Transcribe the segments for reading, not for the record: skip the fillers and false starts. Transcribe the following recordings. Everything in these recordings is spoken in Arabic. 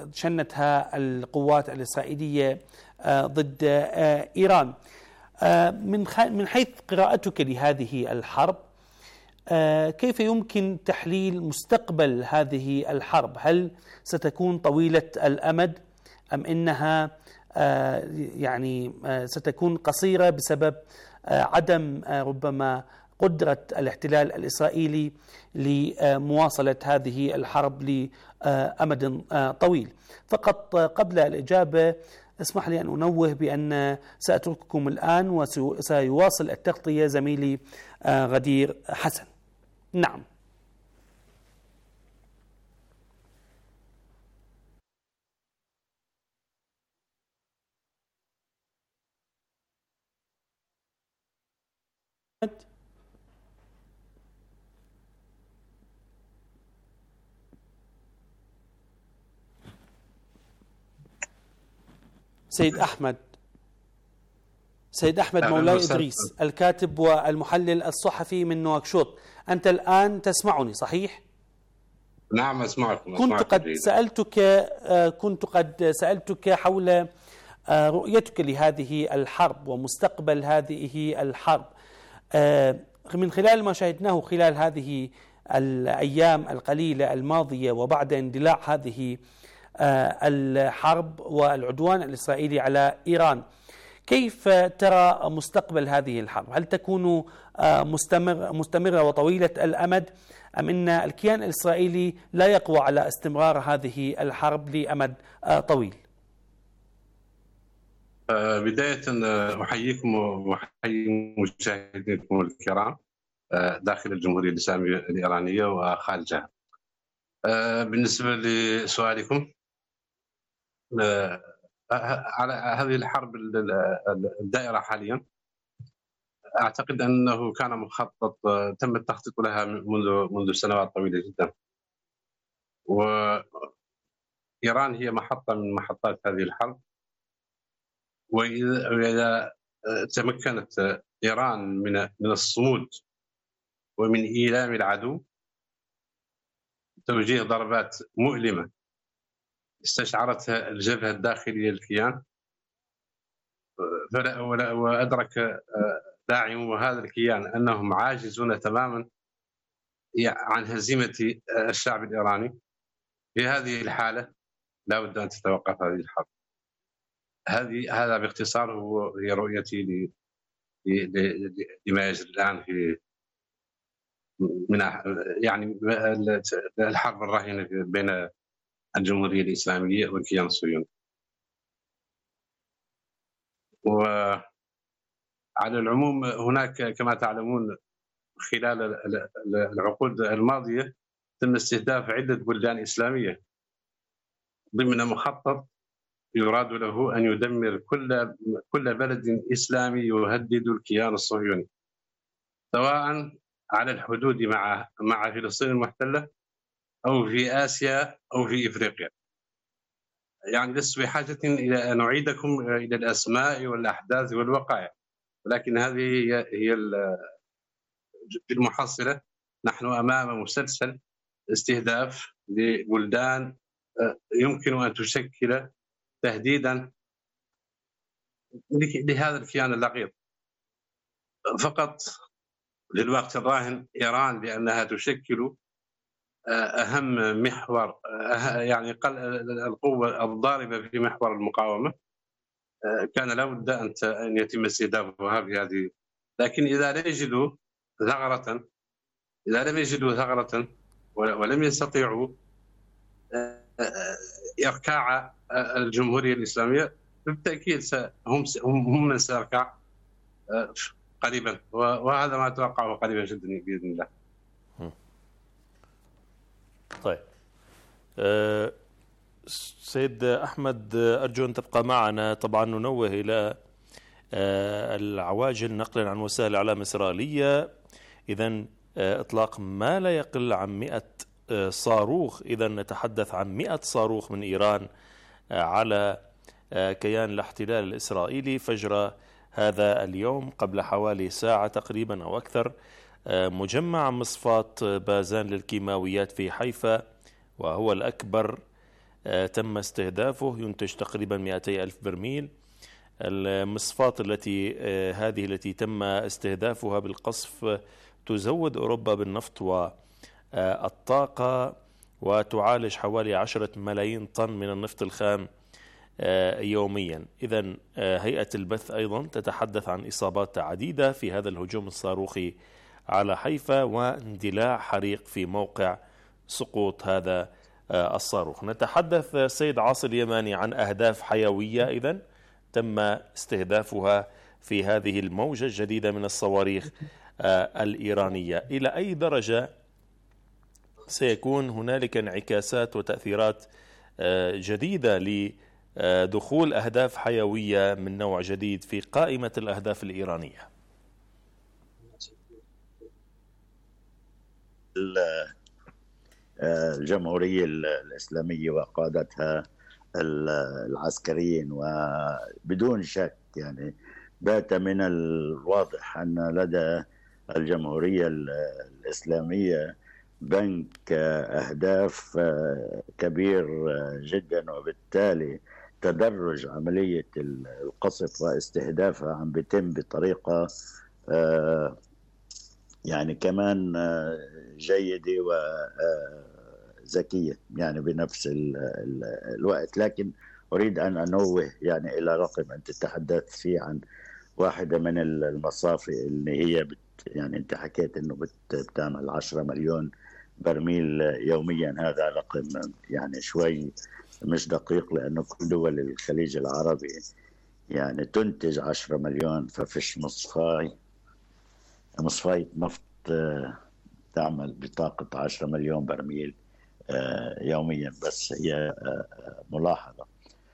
شنتها القوات الإسرائيلية ضد إيران. من حيث قراءتك لهذه الحرب، كيف يمكن تحليل مستقبل هذه الحرب؟ هل ستكون طويلة الأمد أم إنها يعني ستكون قصيرة بسبب عدم ربما قدرة الاحتلال الإسرائيلي لمواصلة هذه الحرب لأمد طويل؟ فقط قبل الإجابة اسمح لي أن أنوه بأن سأترككم الآن وسيواصل التغطية زميلي غدير حسن. نعم. سيد أحمد مولاي إدريس، الكاتب والمحلل الصحفي من نواكشوط، أنت الآن تسمعني صحيح؟ نعم أسمعكم. كنت قد سألتك حول رؤيتك لهذه الحرب ومستقبل هذه الحرب من خلال ما شاهدناه خلال هذه الأيام القليلة الماضية وبعد اندلاع هذه الحرب والعدوان الإسرائيلي على إيران. كيف ترى مستقبل هذه الحرب؟ هل تكون مستمرة وطويلة الأمد أم أن الكيان الإسرائيلي لا يقوى على استمرار هذه الحرب لأمد طويل؟ بداية أحييكم وأحيي مشاهديكم الكرام داخل الجمهورية الإسلامية الإيرانية وخارجها. بالنسبة لسؤالكم على هذه الحرب الدائرة حاليا، أعتقد أنه كان مخطط، تم التخطيط لها منذ سنوات طويلة جدا، وإيران هي محطة من محطات هذه الحرب. وإذا تمكنت إيران من الصمود ومن إيلام العدو، توجيه ضربات مؤلمة استشعرتها الجبهة الداخلية للكيان، وأدرك داعمو هذا الكيان أنهم عاجزون تماما عن هزيمة الشعب الإيراني، في هذه الحالة لا بد أن تتوقف هذه الحرب. هذا باختصار هي رؤيتي لما يجري الآن في يعني الحرب الراهنة بين الجمهورية الإسلامية والكيان الصهيوني. وعلى العموم هناك كما تعلمون خلال العقود الماضية تم استهداف عدة بلدان إسلامية ضمن مخطط يراد له أن يدمر كل بلد إسلامي يهدد الكيان الصهيوني، سواء على الحدود مع فلسطين المحتلة أو في آسيا أو في إفريقيا. يعني لست بحاجة إلى أن أعيدكم إلى الأسماء والأحداث والوقائع، ولكن هذه هي في المحصلة. نحن أمام مسلسل استهداف لبلدان يمكن أن تشكل تهديدا لهذا الكيان اللقيط. فقط للوقت الراهن إيران لأنها تشكل أهم محور، يعني القوة الضاربة في محور المقاومة، كان لا بد أن يتم استهدافها بهذه. لكن إذا لم يجدوا ثغرة ولم يستطيعوا إركاع الجمهورية الإسلامية، بالتأكيد هم من سيركع قريبا، وهذا ما أتوقعه قريبا جدا بإذن الله. طيب سيد أحمد، أرجو أن تبقى معنا. طبعا ننوه إلى العواجل نقلا عن وسائل الإعلام الإسرائيلية، إذن إطلاق ما لا يقل عن 100 صاروخ. إذن نتحدث عن 100 صاروخ من إيران على كيان الاحتلال الإسرائيلي فجر هذا اليوم قبل حوالي ساعة تقريبا أو أكثر. مجمع مصفاة بازان للكيماويات في حيفا، وهو الأكبر تم استهدافه، ينتج تقريبا 200 ألف برميل. المصفاة التي تم استهدافها بالقصف تزود أوروبا بالنفط والطاقة، وتعالج حوالي 10 ملايين طن من النفط الخام يوميا. إذن هيئة البث أيضا تتحدث عن إصابات عديدة في هذا الهجوم الصاروخي على حيفا، واندلاع حريق في موقع سقوط هذا الصاروخ. نتحدث سيد عاصي اليماني عن أهداف حيوية إذن تم استهدافها في هذه الموجة الجديدة من الصواريخ الإيرانية. إلى أي درجة سيكون هنالك انعكاسات وتأثيرات جديدة لدخول أهداف حيوية من نوع جديد في قائمة الأهداف الإيرانية؟ الجمهورية الإسلامية وقادتها العسكريين، وبدون شك يعني بات من الواضح أن لدى الجمهورية الإسلامية بنك أهداف كبير جدا، وبالتالي تدرج عملية القصف واستهدافها عم بيتم بطريقة يعني كمان جيدة وذكية يعني بنفس الوقت. لكن أريد أن أنوه يعني إلى رقم أنت تتحدث فيه عن واحدة من المصافي اللي هي يعني أنت حكيت أنه بتعمل 10 مليون برميل يوميا. هذا رقم يعني شوي مش دقيق، لأنه كل دول الخليج العربي يعني تنتج 10 مليون، ففيش مصفاية نفط تعمل بطاقة 10 مليون برميل يوميا. بس هي ملاحظة.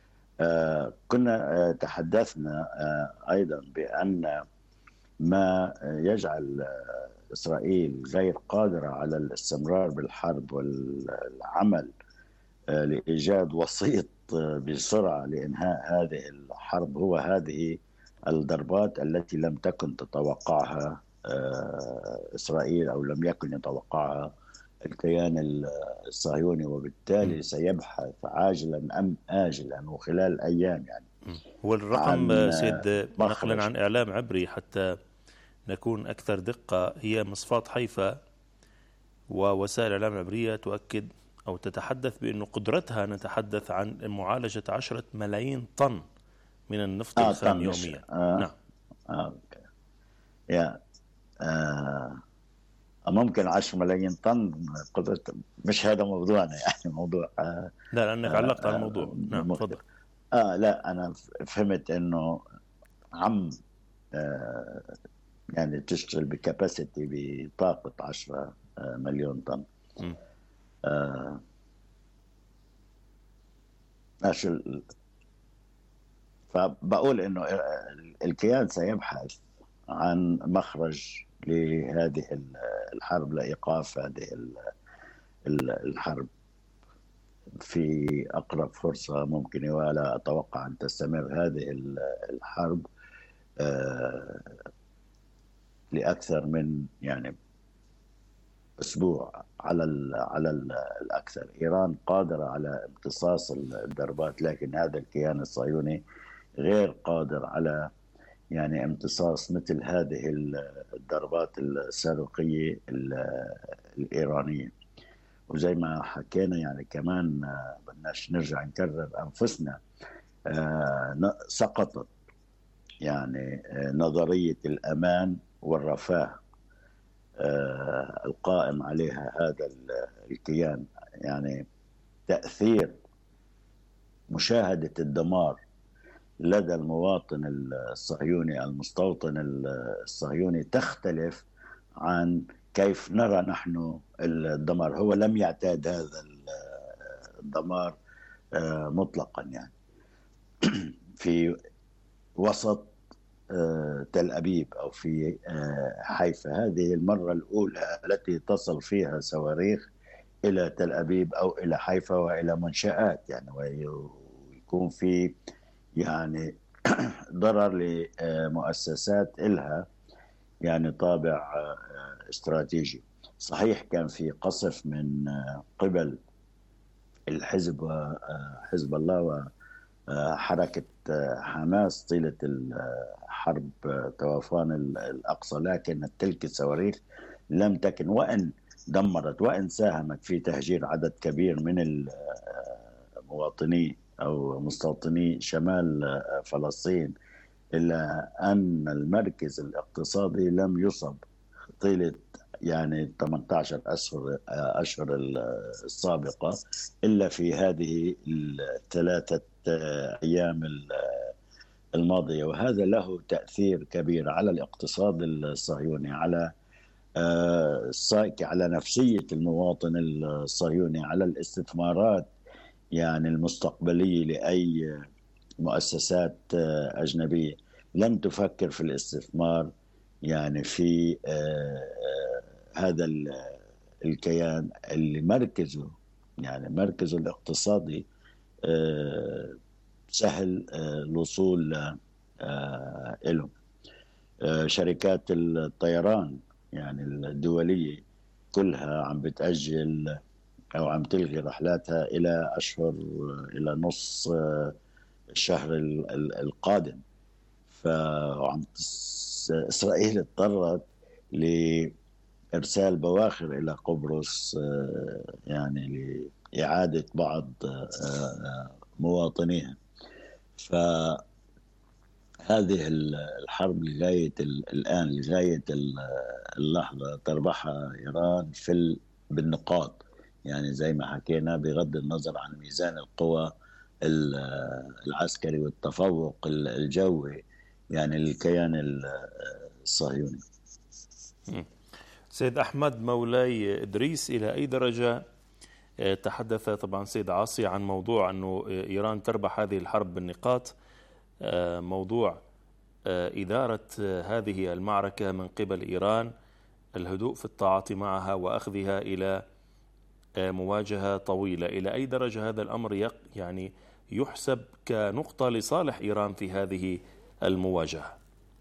كنا تحدثنا أيضا بأن ما يجعل إسرائيل غير قادرة على الاستمرار بالحرب والعمل لإيجاد وسيط بسرعة لإنهاء هذه الحرب هو هذه الضربات التي لم تكن تتوقعها إسرائيل، أو لم يكن يتوقعها الكيان الصهيوني، وبالتالي سيبحث عاجلا أم آجلا وخلال أيام يعني. والرقم سيد نقلا عن إعلام عبري حتى نكون أكثر دقة، هي مصفاة حيفا ووسائل الإعلام العبرية تؤكد أو تتحدث بأن قدرتها نتحدث عن معالجة 10 ملايين طن من النفط الخام يوميا. نعم. ممكن 10 ملايين طن قدرة، مش هذا موضوعنا يعني موضوع لا لأنك علقت على الموضوع. نعم تفضل. لا أنا فهمت أنه عم يعني تشتغل بكاباسيتي بطاقة 10 مليون طن. فبقول أنه الكيان سيبحث عن مخرج لهذه الحرب، لإيقاف هذه الحرب في أقرب فرصة ممكنة، ولا أتوقع أن تستمر هذه الحرب لأكثر من يعني أسبوع على الأكثر. إيران قادرة على امتصاص الضربات، لكن هذا الكيان الصهيوني غير قادر على يعني امتصاص مثل هذه الضربات الصاروخية الإيرانية. وزي ما حكينا يعني كمان بدناش نرجع نكرر أنفسنا، سقطت يعني نظرية الأمان والرفاه القائم عليها هذا الكيان. يعني تأثير مشاهدة الدمار لدى المواطن الصهيوني، المستوطن الصهيوني، تختلف عن كيف نرى نحن الدمار. هو لم يعتاد هذا الدمار مطلقا يعني في وسط تل أبيب أو في حيفا. هذه المرة الأولى التي تصل فيها صواريخ إلى تل أبيب أو إلى حيفا وإلى منشآت يعني، ويكون في يعني ضرر لمؤسسات إلها يعني طابع استراتيجي. صحيح كان في قصف من قبل حزب الله وحركة حماس طيلة الحرب طوفان الأقصى، لكن تلك الصواريخ لم تكن، وإن دمرت وإن ساهمت في تهجير عدد كبير من المواطني أو مستوطني شمال فلسطين، إلا أن المركز الاقتصادي لم يصب طيلة يعني 18 أشهر السابقة إلا في هذه الثلاثة أيام الماضية. وهذا له تأثير كبير على الاقتصاد الصهيوني، على نفسية المواطن الصهيوني، على الاستثمارات يعني المستقبلية لأي مؤسسات أجنبية لم تفكر في الاستثمار يعني في هذا الكيان اللي مركزه الاقتصادي سهل الوصول له. شركات الطيران يعني الدولية كلها عم بتأجل أو عم تلغي رحلاتها إلى أشهر، إلى نص الشهر القادم. إسرائيل اضطرت لإرسال بواخر إلى قبرص يعني لإعادة بعض مواطنيها. فهذه الحرب لغاية الآن، لغاية اللحظة تربحها إيران بالنقاط، يعني زي ما حكينا، بغض النظر عن ميزان القوى العسكري والتفوق الجوي يعني الكيان الصهيوني. سيد أحمد مولاي إدريس، إلى أي درجة تحدث طبعا سيد عاصي عن موضوع أنه إيران تربح هذه الحرب بالنقاط، موضوع إدارة هذه المعركة من قبل إيران، الهدوء في التعاطي معها وأخذها إلى مواجهة طويلة، إلى أي درجة هذا الأمر يعني يحسب كنقطة لصالح إيران في هذه المواجهة؟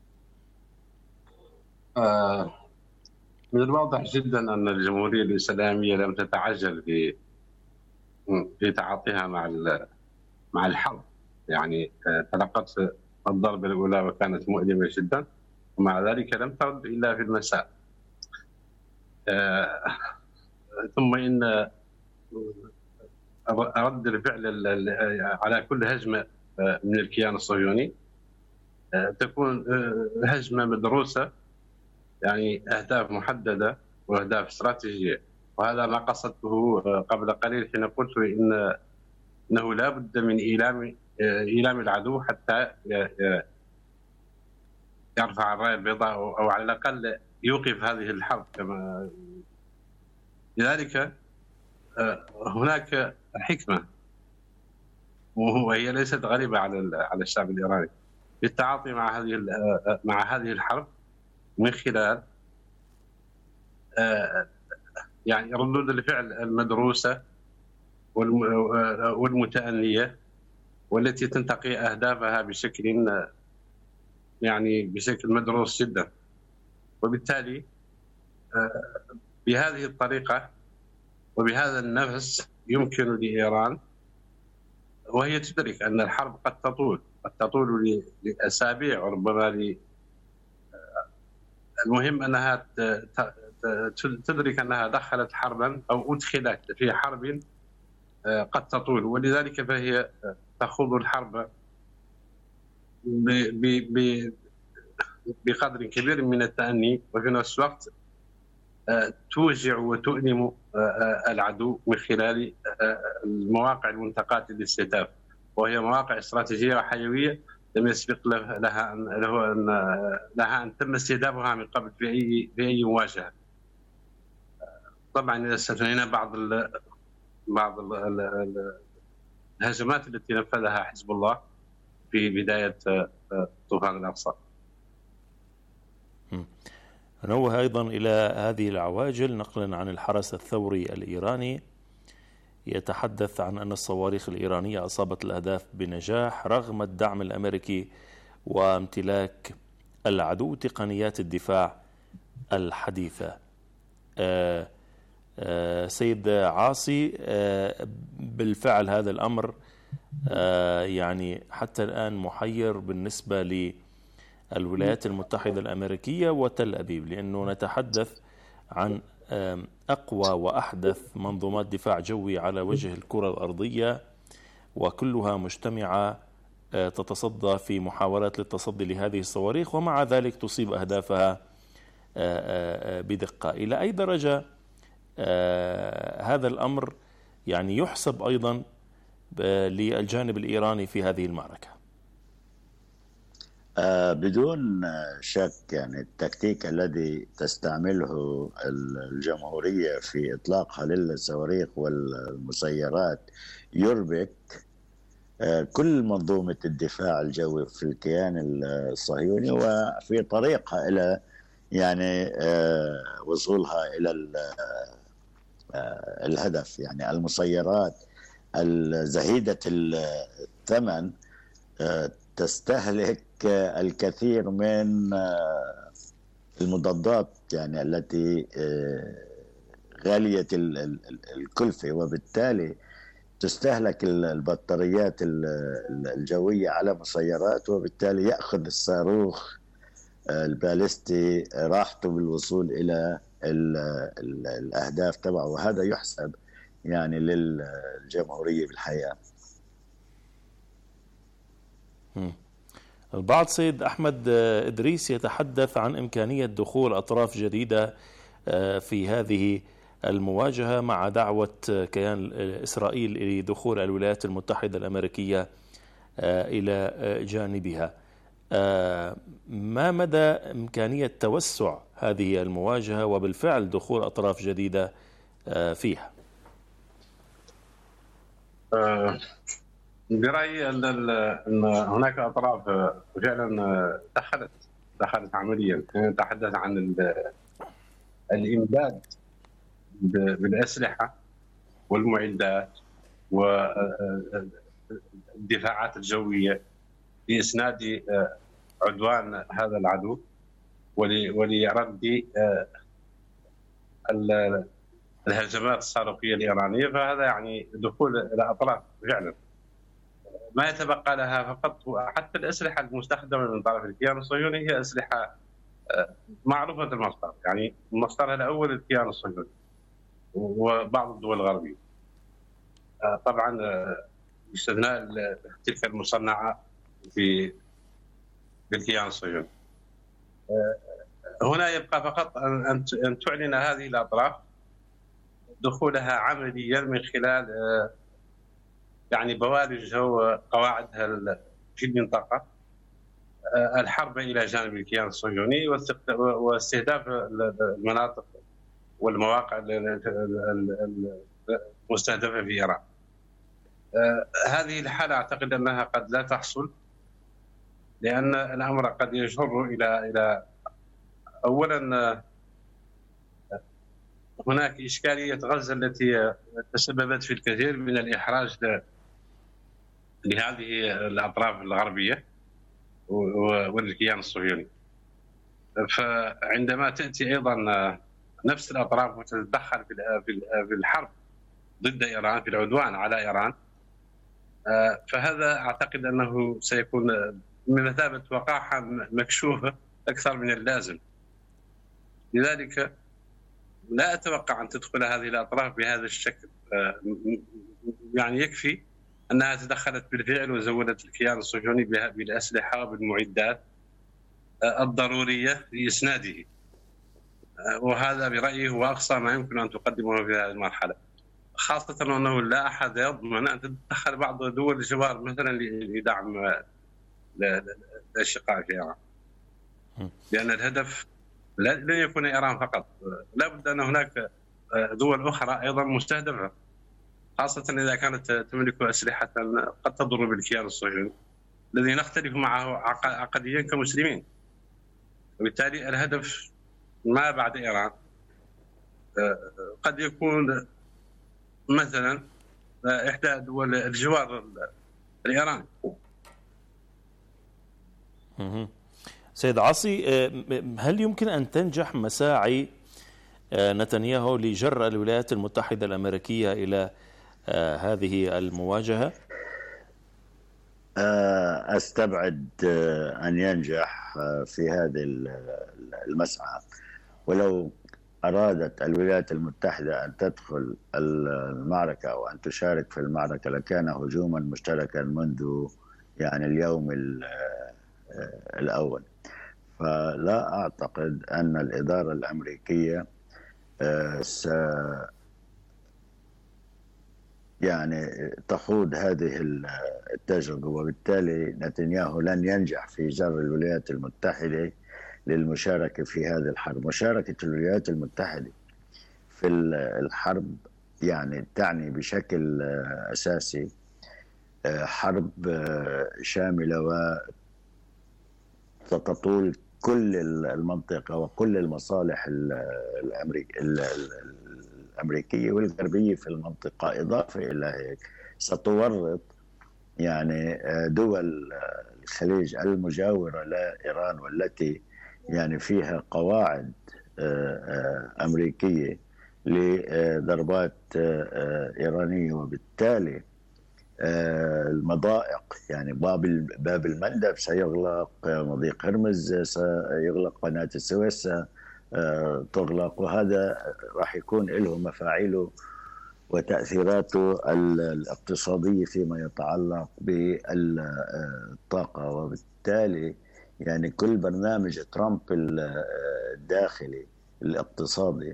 من الواضح جدا أن الجمهورية الإسلامية لم تتعجل في تعاطيها مع الحرب. يعني تلقت الضربة الأولى وكانت مؤلمة جدا، ومع ذلك لم ترد إلا في المساء. ثم إن رد الفعل على كل هجمة من الكيان الصهيوني تكون هجمة مدروسة، يعني أهداف محددة وأهداف استراتيجية. وهذا ما قصدته قبل قليل حين قلت إنه لا بد من إيلام العدو حتى يرفع الراية البيضاء أو على الأقل يوقف هذه الحرب. كما لذلك هناك حكمة، وهي ليست غريبة على الشعب الإيراني في التعاطي مع هذه الحرب من خلال يعني ردود الفعل المدروسة والمتأنية، والتي تنتقي أهدافها بشكل مدروس جدا. وبالتالي بهذه الطريقة وبهذا النفس يمكن لإيران، وهي تدرك أن الحرب قد تطول لأسابيع وربما المهم أنها تدرك أنها دخلت حربا أو أدخلت في حرب قد تطول، ولذلك فهي تخوض الحرب بقدر كبير من التأني، وفي نفس الوقت توجع وتؤلم العدو من خلال المواقع المنتقاة للاستهداف، وهي مواقع استراتيجية وحيوية لم يسبق لها أن تم استهدافها من قبل في أي مواجهة. طبعا إذا استثنينا بعض الهجمات التي نفذها حزب الله في بداية طوفان الأقصى. نوه أيضا إلى هذه العواجل نقلا عن الحرس الثوري الإيراني، يتحدث عن أن الصواريخ الإيرانية أصابت الأهداف بنجاح رغم الدعم الأمريكي وامتلاك العدو تقنيات الدفاع الحديثة. سيد عاصي، بالفعل هذا الأمر يعني حتى الآن محير بالنسبة للولايات المتحدة الأمريكية وتل أبيب، لأنه نتحدث عن أقوى وأحدث منظومات دفاع جوي على وجه الكرة الأرضية، وكلها مجتمعة تتصدى في محاولات للتصدي لهذه الصواريخ، ومع ذلك تصيب أهدافها بدقة. إلى أي درجة هذا الأمر يعني يحسب أيضا للجانب الإيراني في هذه المعركة؟ بدون شك يعني التكتيك الذي تستعمله الجمهورية في إطلاقها للصواريخ والمسيرات يربك كل منظومة الدفاع الجوي في الكيان الصهيوني، وفي طريقها إلى يعني وصولها إلى الهدف. يعني المسيرات الزهيدة الثمن تستهلك الكثير من المضادات يعني التي غالية الكلفة، وبالتالي تستهلك البطاريات الجوية على مسيرات، وبالتالي يأخذ الصاروخ البالستي راحته بالوصول إلى الأهداف تبعه، وهذا يحسب يعني للجمهورية بالحقيقة. البعض سيد أحمد إدريس يتحدث عن إمكانية دخول أطراف جديدة في هذه المواجهة مع دعوة كيان إسرائيل لدخول الولايات المتحدة الأمريكية إلى جانبها. ما مدى إمكانية توسع هذه المواجهة وبالفعل دخول أطراف جديدة فيها؟ برأيي أن هناك أطراف فعلا دخلت عمليا. نتحدث عن الإمداد بالأسلحة والمعدات والدفاعات الجوية لإسناد عدوان هذا العدو ولرد الهجمات الصاروخية الإيرانية. فهذا يعني دخول إلى أطراف فعلا. ما يتبقى لها فقط حتى الأسلحة المستخدمة من طرف الكيان الصهيوني هي أسلحة معروفة المصدر، يعني مصدرها الأول الكيان الصهيوني وبعض الدول الغربية، طبعا باستثناء تلك المصنعة في الكيان الصهيوني. هنا يبقى فقط أن تعلن هذه الأطراف دخولها عمليا من خلال يعني بوادجها وقواعدها في المنطقة، الحرب إلى جانب الكيان الصهيوني واستهداف المناطق والمواقع المستهدفة في إيران. هذه الحالة أعتقد أنها قد لا تحصل، لأن الأمر قد يجر إلى أولا هناك إشكالية غزة التي تسببت في الكثير من الإحراج لهذه الأطراف الغربية والكيان الصهيوني. فعندما تأتي أيضا نفس الأطراف وتتدخل في الحرب ضد إيران، في العدوان على إيران، فهذا أعتقد أنه سيكون بمثابة وقاحة مكشوفة أكثر من اللازم. لذلك لا أتوقع أن تدخل هذه الأطراف بهذا الشكل. يعني يكفي أنها تدخلت بالفعل وزودت الكيان الصهيوني بالأسلحة وبالمعدات الضرورية لإسناده، وهذا برأيي هو أقصى ما يمكن أن تقدمه في هذه المرحلة، خاصة أنه لا أحد يضمن أن تتدخل بعض دول الجوار مثلا لدعم الأشقاء في إيران، لأن الهدف لن يكون إيران فقط، لا بد أن هناك دول أخرى أيضا مستهدفة، خاصة إذا كانت تملك أسلحة قد تضر بالكيان الصهيوني الذي نختلف معه عقديا كمسلمين. وبالتالي الهدف ما بعد إيران قد يكون مثلا إحدى دول الجوار الإيراني. سيد عاصي، هل يمكن أن تنجح مساعي نتنياهو لجر الولايات المتحدة الأمريكية إلى هذه المواجهة؟ أستبعد أن ينجح في هذه المسعى. ولو أرادت الولايات المتحدة أن تدخل المعركة أو أن تشارك في المعركة لكان هجوما مشتركا منذ يعني اليوم الأول. فلا أعتقد أن الإدارة الأمريكية يعني تخوض هذه التجربة، وبالتالي نتنياهو لن ينجح في جر الولايات المتحدة للمشاركة في هذه الحرب. مشاركة الولايات المتحدة في الحرب يعني تعني بشكل أساسي حرب شاملة وستطول كل المنطقة وكل المصالح الأمريكية والغربية في المنطقة. إضافة إلى هيك ستورط يعني دول الخليج المجاورة لإيران والتي يعني فيها قواعد أمريكية لضربات إيرانية، وبالتالي المضائق يعني باب المندب سيغلق، مضيق هرمز سيغلق، قناة السويس تغلق، وهذا راح يكون له مفاعيله وتأثيراته الاقتصادية فيما يتعلق بالطاقة. وبالتالي يعني كل برنامج ترامب الداخلي الاقتصادي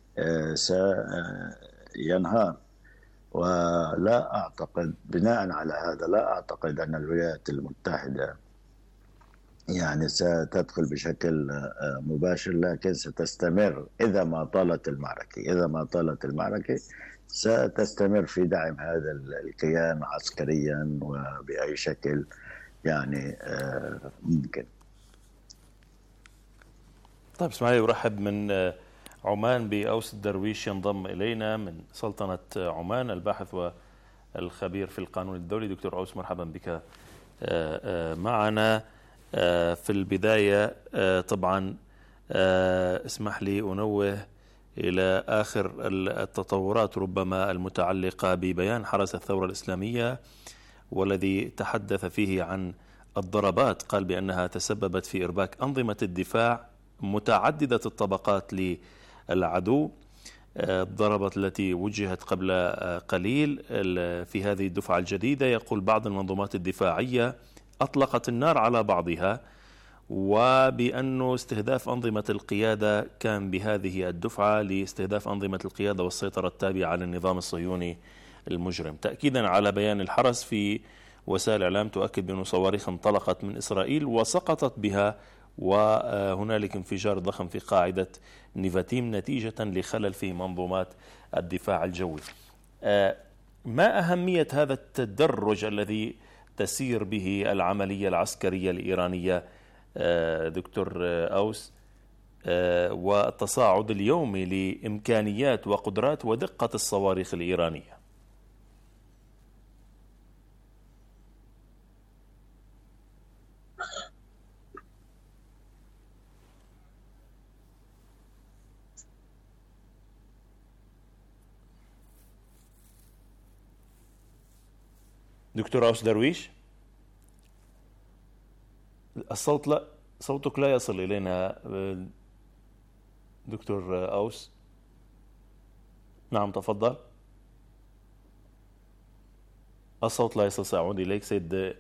سينهار. ولا أعتقد بناء على هذا لا أعتقد أن الولايات المتحدة يعني ستدخل بشكل مباشر، لكن ستستمر إذا ما طالت المعركة ستستمر في دعم هذا الكيان عسكريا وبأي شكل يعني ممكن. طيب اسماعيل، أرحب من عمان بأوس الدرويش ينضم إلينا من سلطنة عمان، الباحث والخبير في القانون الدولي. دكتور أوس، مرحبا بك معنا. في البداية طبعا اسمح لي أنوه إلى آخر التطورات ربما المتعلقة ببيان حرس الثورة الإسلامية، والذي تحدث فيه عن الضربات، قال بأنها تسببت في إرباك أنظمة الدفاع متعددة الطبقات للعدو. الضربات التي وجهت قبل قليل في هذه الدفعة الجديدة، يقول بعض المنظومات الدفاعية أطلقت النار على بعضها، وبأنه استهداف أنظمة القيادة كان بهذه الدفعة لاستهداف أنظمة القيادة والسيطرة التابعة للنظام الصهيوني المجرم، تأكيدا على بيان الحرس في وسائل الإعلام تؤكد بأن صواريخ انطلقت من إسرائيل وسقطت بها، وهنالك انفجار ضخم في قاعدة نيفاتيم نتيجة لخلل في منظومات الدفاع الجوي. ما أهمية هذا التدرج الذي تسير به العملية العسكرية الإيرانية دكتور أوس، والتصاعد اليومي لإمكانيات وقدرات ودقة الصواريخ الإيرانية؟ دكتور أوس درويش، الصوت لا، صوتك لا يصل إلينا دكتور أوس. نعم تفضل. الصوت لا يصل، سأعود إليك سيد.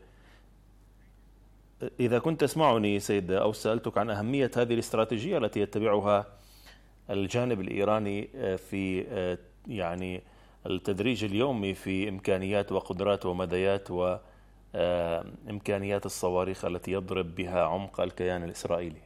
إذا كنت تسمعني سيد أوس، سألتك عن أهمية هذه الاستراتيجية التي يتبعها الجانب الإيراني في يعني التدريج اليومي في إمكانيات وقدرات ومديات وإمكانيات الصواريخ التي يضرب بها عمق الكيان الإسرائيلي.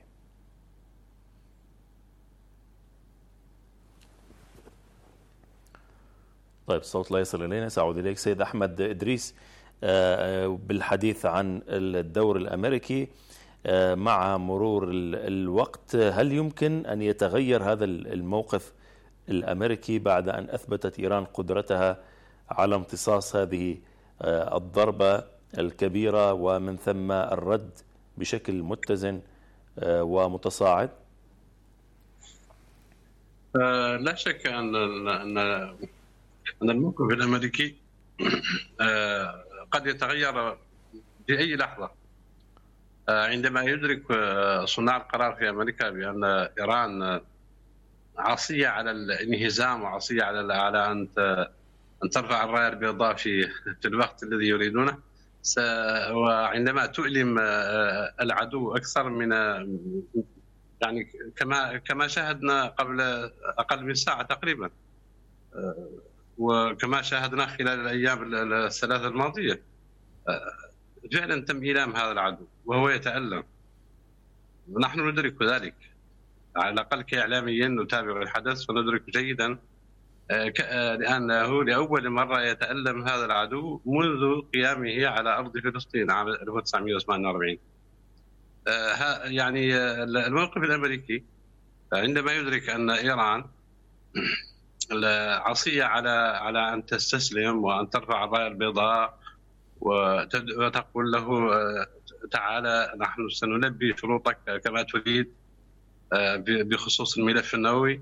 طيب الصوت لا يصل إلينا، سأعود إليك سيد أحمد إدريس بالحديث عن الدور الأمريكي. مع مرور الوقت هل يمكن أن يتغير هذا الموقف الأمريكي بعد أن أثبتت إيران قدرتها على امتصاص هذه الضربة الكبيرة ومن ثم الرد بشكل متزن ومتصاعد؟ لا شك أن الموقف الأمريكي قد يتغير في أي لحظة عندما يدرك صناع القرار في أمريكا بأن إيران عصية على الانهزام وعصية على أن ترفع الراية البيضاء في الوقت الذي يريدونه، وعندما تؤلم العدو أكثر من يعني كما شاهدنا قبل أقل من ساعة تقريبا، وكما شاهدنا خلال الأيام الثلاثة الماضية، فعلا تم إيلام هذا العدو وهو يتألم، ونحن ندرك ذلك على الأقل كإعلاميين نتابع الحدث وندرك جيدا لأنه لأول مرة يتألم هذا العدو منذ قيامه على أرض فلسطين عام 1948. يعني الموقف الأمريكي عندما يدرك أن إيران عصية على أن تستسلم وأن ترفع الراية البيضاء وتقول له تعالى نحن سنلبي شروطك كما تريد بخصوص الملف النووي،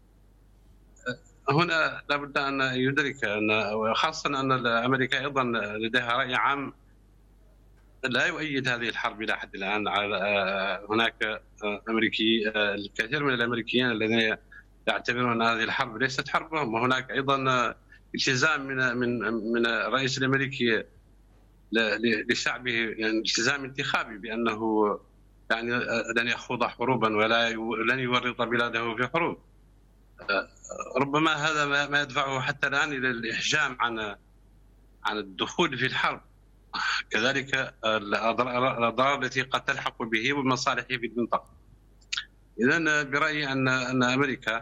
هنا لابد أن يدرك أن خاصة أن أمريكا أيضا لديها رأي عام لا يؤيد هذه الحرب إلى حد الآن. هناك الكثير من الأمريكيين الذين يعتبرون أن هذه الحرب ليست حربهم، وهناك أيضا التزام من الرئيس الأمريكي لشعبه، يعني التزام انتخابي بأنه يعني لن يخوض حروبا ولن يورط بلاده في حروب. ربما هذا ما يدفعه حتى الآن إلى الإحجام عن الدخول في الحرب، كذلك الأضرار التي قد تلحق به ومصالحه في المنطقة. إذن برأيي أن أمريكا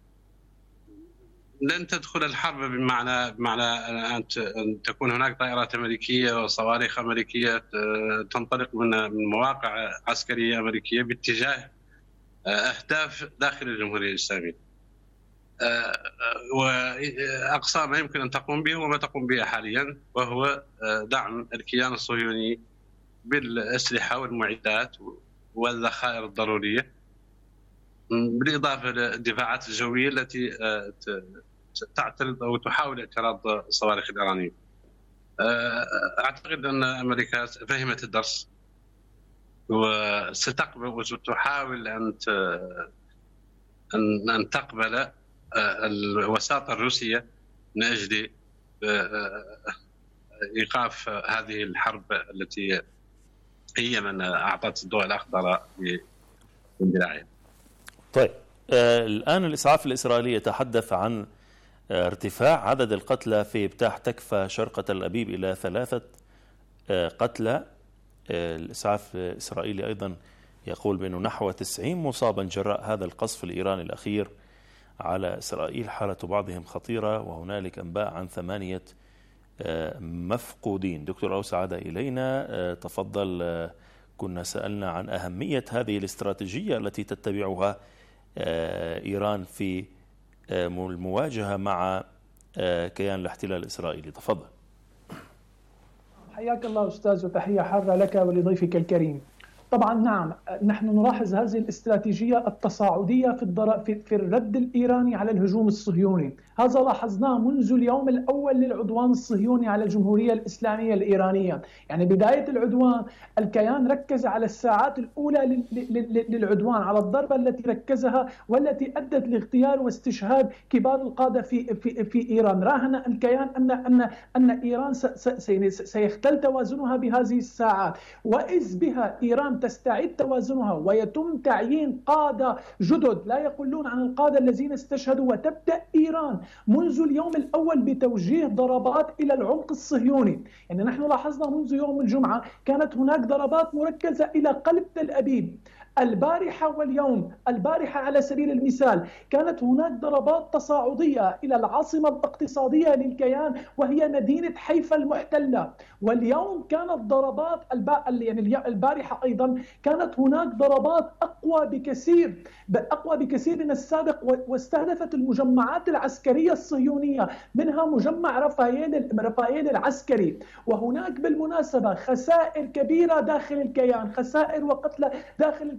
لن تدخل الحرب بمعنى أن تكون هناك طائرات أمريكية وصواريخ أمريكية تنطلق من مواقع عسكرية أمريكية باتجاه أهداف داخل الجمهورية الإسلامية. وأقصى ما يمكن أن تقوم به وما تقوم به حاليا، وهو دعم الكيان الصهيوني بالأسلحة والمعدات والذخائر الضرورية، بالإضافة للدفاعات الجوية التي تعترض أو تحاول اعتراض الصواريخ الإيرانية. أعتقد أن أمريكا فهمت الدرس وستقبل وستحاول أن تقبل الوساطة الروسية من أجل إيقاف هذه الحرب التي هي من أعطت الضوء الأخضر للاندلاعها. طيب، الآن الإسعاف الإسرائيلي يتحدث عن ارتفاع عدد القتلى في ابتاح تكفى شرق تل أبيب إلى 3 قتلى. الإسعاف الإسرائيلي أيضا يقول بأنه نحو 90 مصابا جراء هذا القصف الإيراني الأخير على إسرائيل، حالة بعضهم خطيرة، وهنالك أنباء عن 8 مفقودين. دكتور أوس عاد إلينا، تفضل. كنا سألنا عن أهمية هذه الاستراتيجية التي تتبعها إيران في المواجهة مع كيان الاحتلال الإسرائيلي. تفضل. حياك الله أستاذ، وتحية حارة لك ولضيفك الكريم. طبعا نعم، نحن نلاحظ هذه الاستراتيجية التصاعدية في الرد الإيراني على الهجوم الصهيوني. هذا لاحظناه منذ اليوم الأول للعدوان الصهيوني على الجمهورية الإسلامية الإيرانية. يعني بداية العدوان الكيان ركز على الساعات الأولى للعدوان، على الضربة التي ركزها والتي أدت لاغتيال واستشهاد كبار القادة في إيران. راهن الكيان أن إيران سيختل توازنها بهذه الساعات، وإذ بها إيران تستعيد توازنها ويتم تعيين قادة جدد لا يقولون عن القادة الذين استشهدوا، وتبدأ إيران منذ اليوم الأول بتوجيه ضربات إلى العمق الصهيوني. يعني نحن لاحظنا منذ يوم الجمعة كانت هناك ضربات مركزة إلى قلب تل أبيب. البارحة واليوم، البارحة على سبيل المثال كانت هناك ضربات تصاعدية إلى العاصمة الاقتصادية للكيان وهي مدينة حيفا المحتلة. واليوم كانت ضربات يعني البارحة أيضا كانت هناك ضربات أقوى بكثير من السابق، واستهدفت المجمعات العسكرية الصهيونية، منها مجمع رفايل العسكري. وهناك بالمناسبة خسائر كبيرة داخل الكيان، خسائر وقتلى داخل الكيان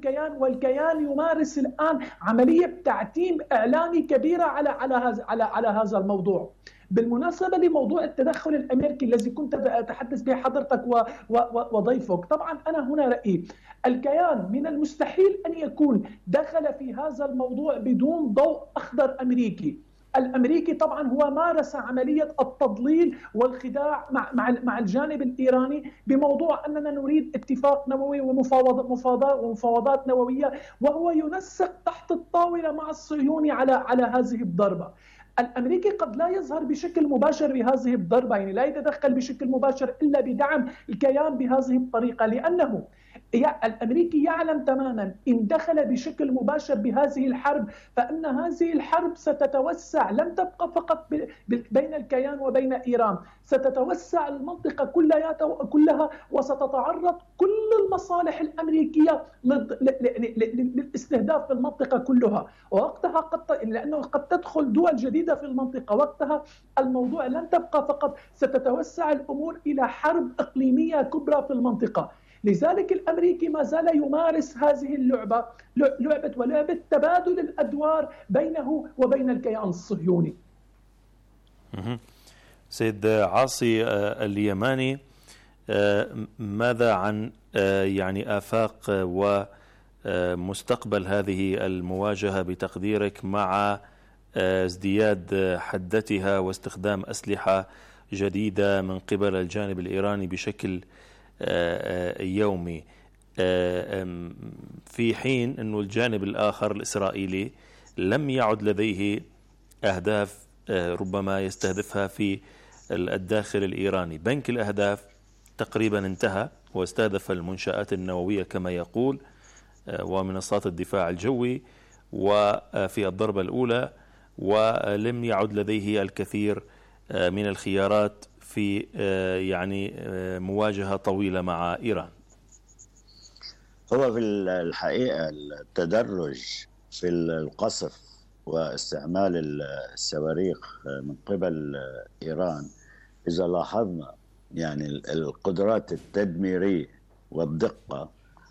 الكيان، والكيان يمارس الآن عملية تعتيم إعلامي كبيرة على هذا الموضوع. بالمناسبة لموضوع التدخل الأمريكي الذي كنت أتحدث به حضرتك وضيفك، طبعا أنا هنا رأيي الكيان من المستحيل أن يكون دخل في هذا الموضوع بدون ضوء أخضر أمريكي. الأمريكي طبعا هو مارس عملية التضليل والخداع مع الجانب الإيراني بموضوع أننا نريد اتفاق نووي ومفاوضات نووية، وهو ينسق تحت الطاولة مع الصهيوني على هذه الضربة. الأمريكي قد لا يظهر بشكل مباشر بهذه الضربة، يعني لا يتدخل بشكل مباشر إلا بدعم الكيان بهذه الطريقة، لأنه الأمريكي يعلم تماما إن دخل بشكل مباشر بهذه الحرب فإن هذه الحرب ستتوسع، لم تبقى فقط بين الكيان وبين إيران، ستتوسع المنطقة كلها وستتعرض كل المصالح الأمريكية للاستهداف في المنطقة كلها. ووقتها لأنه قد تدخل دول جديدة في المنطقة، وقتها الموضوع لن تبقى فقط، ستتوسع الأمور إلى حرب إقليمية كبرى في المنطقة. لذلك الأمريكي ما زال يمارس هذه لعبة تبادل الأدوار بينه وبين الكيان الصهيوني. سيد عاصي اليماني، ماذا عن يعني آفاق ومستقبل هذه المواجهة بتقديرك مع ازدياد حدتها واستخدام أسلحة جديدة من قبل الجانب الإيراني بشكل يومي، في حين أنه الجانب الآخر الإسرائيلي لم يعد لديه أهداف ربما يستهدفها في الداخل الإيراني؟ بنك الأهداف تقريبا انتهى واستهدف المنشآت النووية كما يقول ومنصات الدفاع الجوي وفي الضربة الأولى، ولم يعد لديه الكثير من الخيارات في يعني مواجهة طويلة مع إيران. هو في الحقيقة التدرج في القصف واستعمال الصواريخ من قبل إيران، إذا لاحظنا يعني القدرات التدميرية والدقة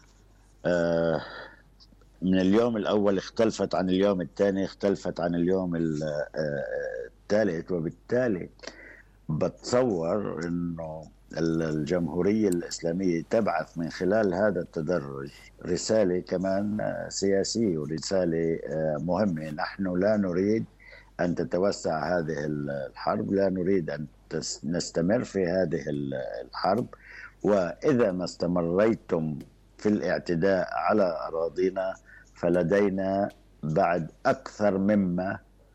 من اليوم الأول اختلفت عن اليوم الثاني، اختلفت عن اليوم الثالث، وبالتالي بتصور أنه الجمهورية الإسلامية تبعث من خلال هذا التدرج رسالة كمان سياسية ورسالة مهمة. نحن لا نريد أن تتوسع هذه الحرب، لا نريد أن نستمر في هذه الحرب، وإذا ما استمريتم في الاعتداء على أراضينا فلدينا بعد أكثر مما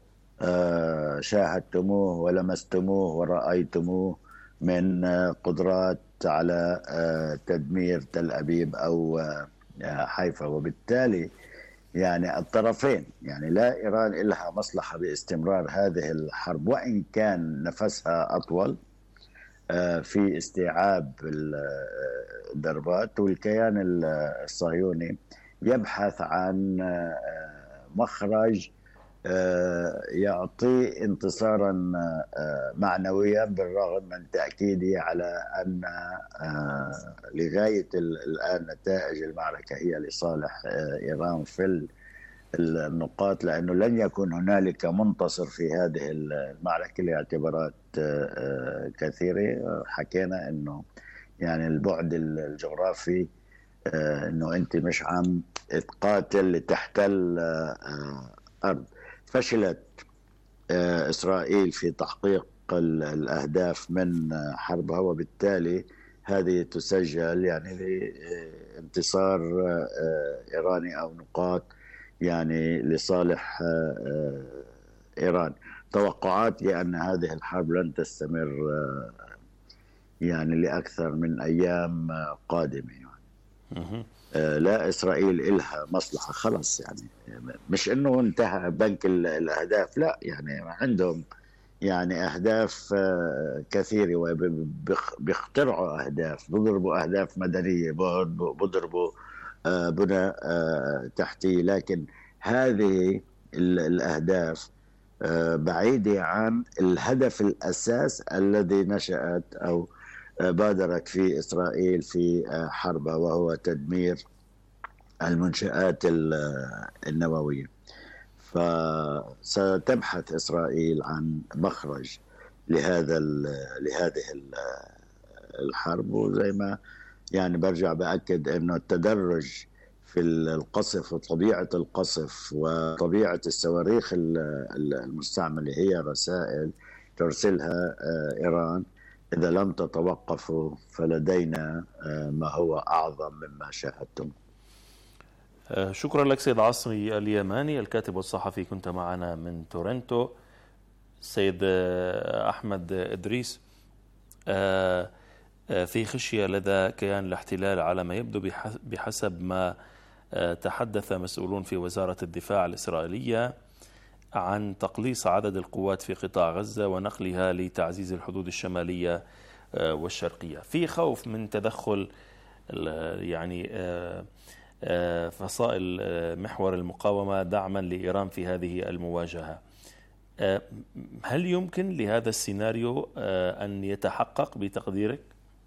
شاهدتموه ولمستموه ورأيتموه من قدرات على تدمير تل أبيب أو حيفا. وبالتالي يعني الطرفين، يعني لا إيران لها مصلحة باستمرار هذه الحرب وإن كان نفسها أطول في استيعاب الضربات، والكيان الصهيوني يبحث عن مخرج يعطي انتصارا معنويا، بالرغم من تأكيدي على أن لغاية الآن نتائج المعركة هي لصالح إيران في النقاط، لأنه لن يكون هنالك منتصر في هذه المعركة لاعتبارات كثيرة. حكينا أنه يعني البعد الجغرافي، أنه أنت مش عم تقاتل لتحتل أرض. فشلت إسرائيل في تحقيق الأهداف من حربها، وبالتالي هذه تسجل يعني لانتصار إيراني أو نقاط يعني لصالح إيران. توقعاتي أن هذه الحرب لن تستمر يعني لأكثر من أيام قادمة. يعني لا إسرائيل إلها مصلحة خلص، يعني مش إنه انتهى بنك الأهداف، لا، يعني عندهم يعني أهداف كثيرة وبيخترعوا أهداف، بيضربوا أهداف مدنية، بيضربوا بنى تحتي، لكن هذه الأهداف بعيدة عن الهدف الأساس الذي نشأت أو بادرت في إسرائيل في حربها، وهو تدمير المنشآت النووية. فستبحث إسرائيل عن مخرج لهذه الحرب. وزي ما يعني برجع بأكد أنه التدرج في القصف وطبيعة القصف وطبيعة الصواريخ المستعملة هي رسائل ترسلها إيران: إذا لم تتوقفوا فلدينا ما هو أعظم مما شاهدتم. شكرا لك سيد عاصي اليماني الكاتب والصحفي، كنت معنا من تورنتو. سيد أحمد إدريس، في خشية لدى كيان الاحتلال على ما يبدو بحسب ما تحدث مسؤولون في وزارة الدفاع الإسرائيلية عن تقليص عدد القوات في قطاع غزة ونقلها لتعزيز الحدود الشمالية والشرقية، في خوف من تدخل يعني فصائل محور المقاومة دعما لإيران في هذه المواجهة. هل يمكن لهذا السيناريو أن يتحقق بتقديرك؟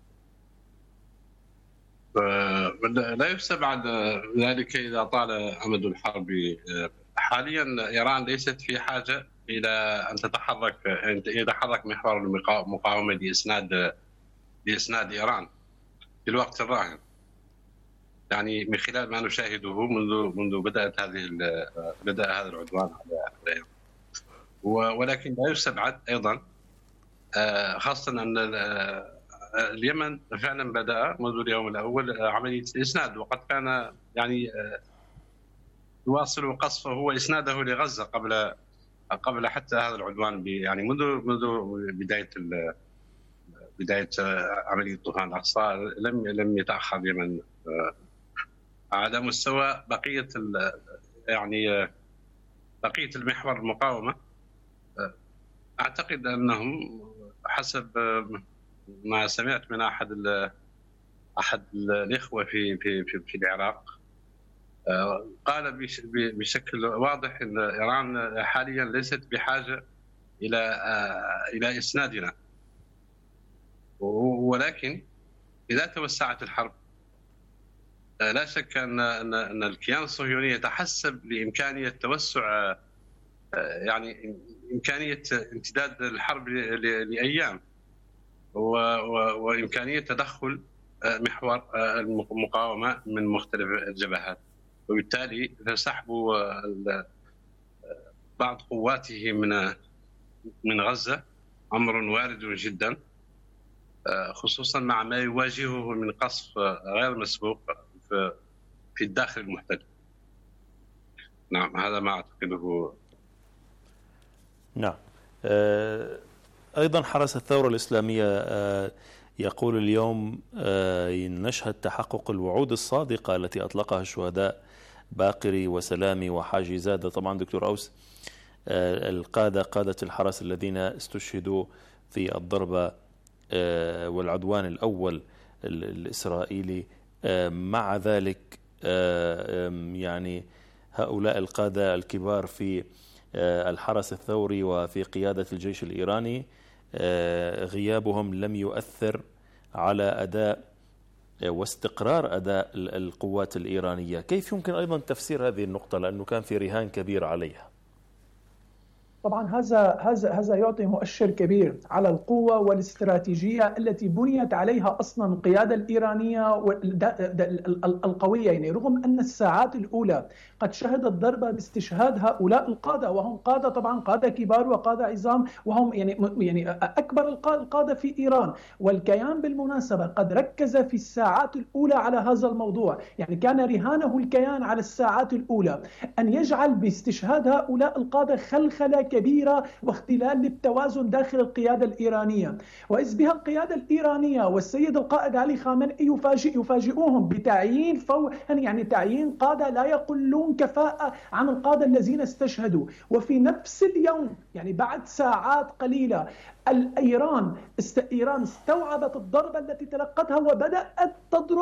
لا يستبعد ذلك إذا طال أمد الحرب. حاليا إيران ليست في حاجة إلى أن يتحرك محور المقاومة لإسناد إيران في الوقت الراهن، يعني من خلال ما نشاهده منذ بدأ هذا العدوان على ولكن لا يستبعد أيضا، خاصة أن اليمن فعلا بدأ منذ اليوم الأول عملية الإسناد، وقد كان يعني يواصل قصفه وإسناده لغزة قبل حتى هذا العدوان، يعني منذ بداية عملية طوفان الأقصى لم يتأخر اليمن على مستوى بقية المحور المقاومة. أعتقد أنهم حسب ما سمعت من أحد الإخوة في العراق قال بشكل واضح أن إيران حاليا ليست بحاجة إلى إسنادنا، ولكن إذا توسعت الحرب لا شك أن الكيان الصهيوني يتحسب لإمكانية توسع، يعني إمكانية امتداد الحرب لأيام، وإمكانية تدخل محور المقاومة من مختلف الجبهات، وبالتالي سحب بعض قواته من غزة أمر وارد جدا، خصوصا مع ما يواجهه من قصف غير مسبوق في الداخل المحتل. نعم، هذا ما أعتقده. نعم. أيضا حرس الثورة الإسلامية يقول اليوم نشهد تحقق الوعود الصادقة التي أطلقها الشهداء باقري وسلامي وحاجي زادة. طبعا دكتور أوس، قادة الحرس الذين استشهدوا في الضربة والعدوان الأول الإسرائيلي، مع ذلك يعني هؤلاء القادة الكبار في الحرس الثوري وفي قيادة الجيش الإيراني غيابهم لم يؤثر على أداء واستقرار أداء القوات الإيرانية. كيف يمكن أيضا تفسير هذه النقطة، لأنه كان في رهان كبير عليها؟ طبعا هذا يعطي مؤشر كبير على القوة والاستراتيجية التي بنيت عليها أصلا القيادة الإيرانية القوية. يعني رغم أن الساعات الأولى قد شهدت ضربة باستشهاد هؤلاء القادة، وهم قادة طبعا قادة كبار وقادة عظام، وهم يعني أكبر القادة في إيران. والكيان بالمناسبة قد ركز في الساعات الأولى على هذا الموضوع، يعني كان رهانه الكيان على الساعات الأولى أن يجعل باستشهاد هؤلاء القادة خلخلة كبيرة واختلال للتوازن داخل القيادة الإيرانية. وإذ بها القيادة الإيرانية والسيد القائد علي خامنئي يفاجئوهم بتعيين يعني تعيين قادة لا يقلون كفاءة عن القادة الذين استشهدوا. وفي نفس اليوم يعني بعد ساعات قليلة إيران استوعبت الضربة التي تلقتها وبدأت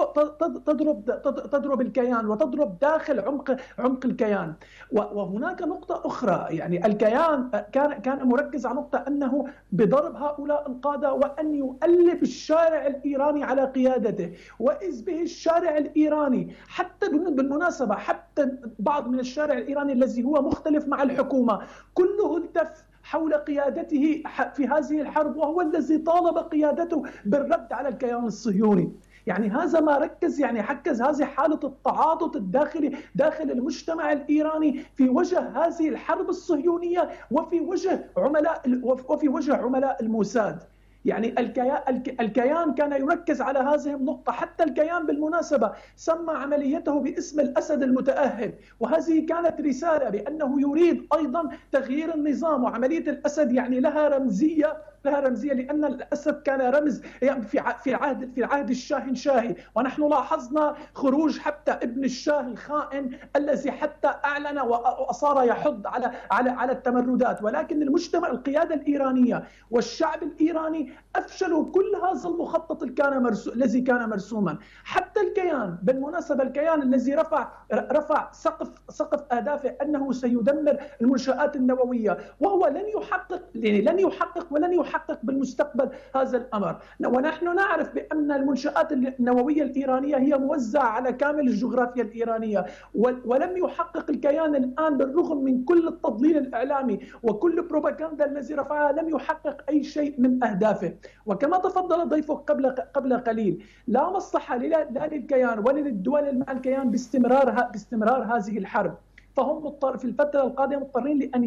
تضرب الكيان وتضرب داخل عمق الكيان. وهناك نقطة أخرى، يعني الكيان كان مركز على نقطة أنه بضرب هؤلاء القادة وأن يؤلف الشارع الإيراني على قيادته، وإذ به الشارع الإيراني حتى بالمناسبة حتى بعض من الشارع الإيراني الذي هو مختلف مع الحكومة كله التف حول قيادته في هذه الحرب، وهو الذي طالب قيادته بالرد على الكيان الصهيوني. يعني هذا ما ركز، يعني حكز هذه حالة التعاطف الداخلي داخل المجتمع الإيراني في وجه هذه الحرب الصهيونية وفي وجه عملاء الموساد. يعني الكيان كان يركز على هذه النقطة. حتى الكيان بالمناسبة سمى عمليته باسم الأسد المتأهب، وهذه كانت رسالة بأنه يريد أيضا تغيير النظام. وعملية الأسد يعني لها رمزية لأن الأسد كان رمز في عهد الشاه شاهي، ونحن لاحظنا خروج حتى ابن الشاه الخائن الذي حتى أعلن وصار يحض على التمردات. ولكن المجتمع، القيادة الإيرانية والشعب الإيراني أفشلوا كل هذا المخطط الذي كان مرسوما. حتى الكيان بالمناسبة، الكيان الذي رفع سقف أهدافه أنه سيدمر المنشآت النووية، وهو لن يحقق بالمستقبل هذا الأمر. ونحن نعرف بأن المنشآت النووية الإيرانية هي موزعة على كامل الجغرافيا الإيرانية، ولم يحقق الكيان الآن بالرغم من كل التضليل الإعلامي وكل البروباغندا الذي رفعها، لم يحقق أي شيء من أهدافه. وكما تفضل ضيفك قبل قليل، لا مصلحة لا للكيان ولا للدول مع الكيان باستمرار هذه الحرب. فهم في الفترة القادمة مضطرين لأن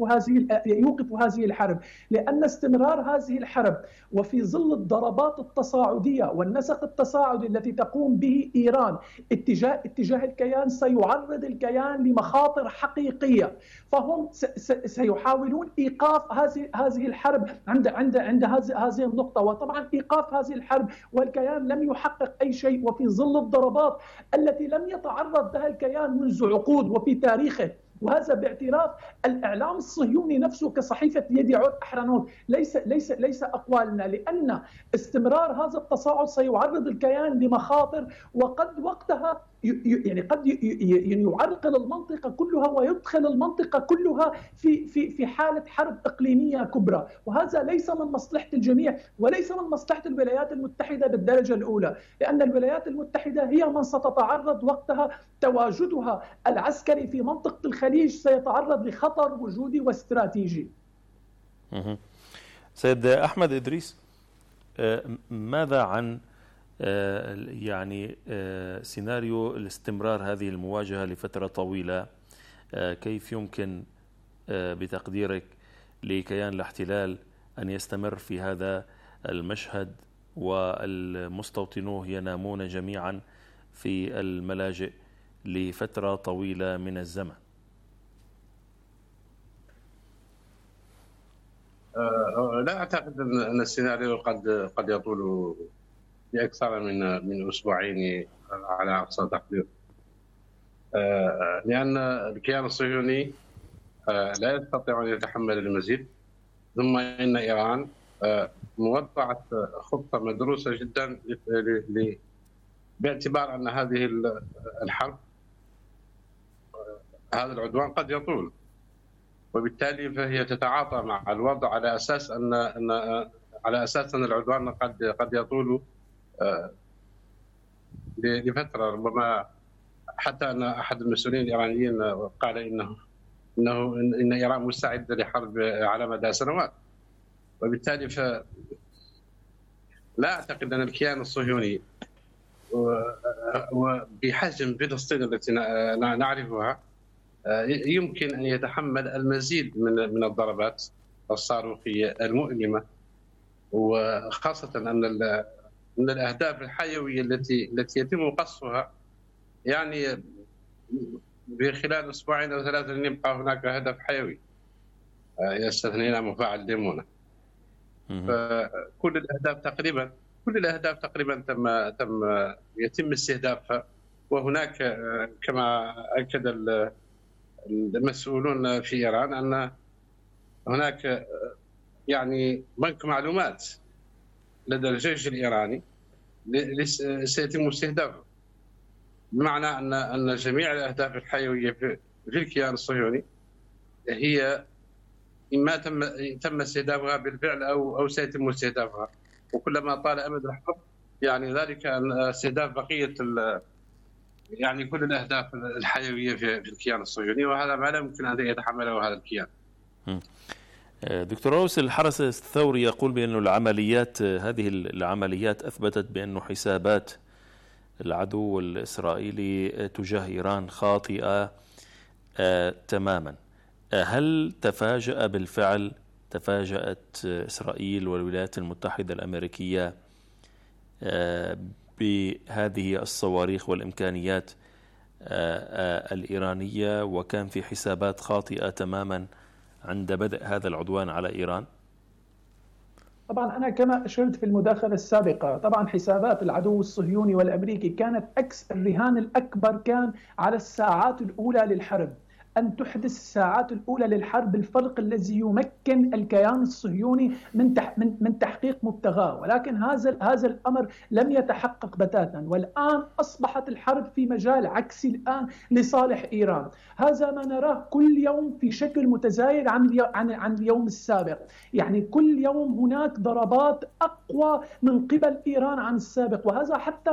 يوقفوا هذه الحرب، لأن استمرار هذه الحرب وفي ظل الضربات التصاعدية والنسق التصاعدي التي تقوم به إيران اتجاه الكيان سيعرض الكيان لمخاطر حقيقية. فهم سيحاولون إيقاف هذه الحرب عند هذه النقطة. وطبعا إيقاف هذه الحرب والكيان لم يحقق أي شيء، وفي ظل الضربات التي لم يتعرض لها الكيان منذ عقود وفي تاريخه. وهذا باعتراف الإعلام الصهيوني نفسه كصحيفة يديعوت أحرنوت، ليس أقوالنا، لأن استمرار هذا التصاعد سيعرض الكيان لمخاطر، وقد وقتها قد يعرقل المنطقة كلها ويدخل المنطقة كلها في حالة حرب إقليمية كبرى. وهذا ليس من مصلحة الجميع وليس من مصلحة الولايات المتحدة بالدرجة الأولى، لأن الولايات المتحدة هي من ستتعرض وقتها، تواجدها العسكري في منطقة الخليج سيتعرض لخطر وجودي واستراتيجي. سيد أحمد إدريس، ماذا عن سيناريو الاستمرار هذه المواجهة لفترة طويلة؟ كيف يمكن بتقديرك لكيان الاحتلال أن يستمر في هذا المشهد والمستوطنوه ينامون جميعا في الملاجئ لفترة طويلة من الزمن؟ لا أعتقد أن السيناريو قد يطول بأكثر من أسبوعين على أقصى تقدير، لأن الكيان الصهيوني لا يستطيع أن يتحمل المزيد. ثم إن إيران موضعت خطة مدروسة جدا باعتبار أن هذه الحرب، هذا العدوان قد يطول، وبالتالي فهي تتعاطى مع الوضع على أساس أن العدوان قد يطول لفترة. ربما حتى أن أحد المسؤولين الإيرانيين قال إن إيران مستعدة لحرب على مدى سنوات. وبالتالي لا أعتقد أن الكيان الصهيوني وبحجم فلسطين التي نعرفها يمكن أن يتحمل المزيد من الضربات الصاروخية المؤلمة، وخاصة أن الأهداف الحيوية التي يتم قصفها، يعني بخلال أسبوعين أو ثلاثة لن يبقى هناك هدف حيوي يستثنينا مفاعل ديمونة. فكل الأهداف تقريبا تم يتم استهدافها. وهناك كما أكد المسؤولون في إيران هناك يعني بنك معلومات لدى الجيش الإيراني سيتم استهدافه، بمعنى أن جميع الأهداف الحيوية في الكيان الصهيوني هي إما تم استهدافها بالفعل أو سيتم استهدافها، وكلما طال أمد الحرب يعني ذلك استهداف بقية يعني كل الأهداف الحيوية في الكيان الصهيوني، وهذا ما لا يمكن أن يتحمله هذا الكيان. دكتور أوس، الحرس الثوري يقول بأن هذه العمليات أثبتت بأن حسابات العدو الإسرائيلي تجاه إيران خاطئة تماما. هل تفاجأت إسرائيل والولايات المتحدة الأمريكية بهذه الصواريخ والإمكانيات الإيرانية، وكان في حسابات خاطئة تماما عند بدء هذا العدوان على إيران؟ طبعا أنا كما أشرت في المداخلة السابقة، طبعا حسابات العدو الصهيوني والأمريكي كانت الرهان الأكبر كان على الساعات الأولى للحرب، أن تحدث الساعات الأولى للحرب الفرق الذي يمكن الكيان الصهيوني من تحقيق مبتغاه، ولكن هذا الأمر لم يتحقق بتاتا، والآن أصبحت الحرب في مجال عكسي الآن لصالح إيران. هذا ما نراه كل يوم في شكل متزايد عن اليوم السابق، يعني كل يوم هناك ضربات أقوى من قبل إيران عن السابق، وهذا حتى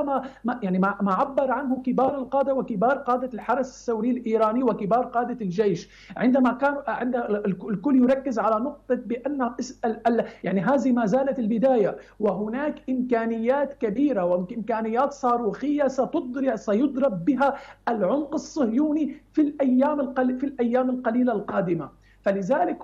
ما عبر عنه كبار القادة وكبار قادة الحرس الثوري الإيراني وكبار قادة الجيش، عندما كان الكل يركز على نقطة بأن يعني هذه ما زالت البداية، وهناك إمكانيات كبيرة وإمكانيات صاروخية سيضرب بها العمق الصهيوني في الأيام القليلة القادمة. فلذلك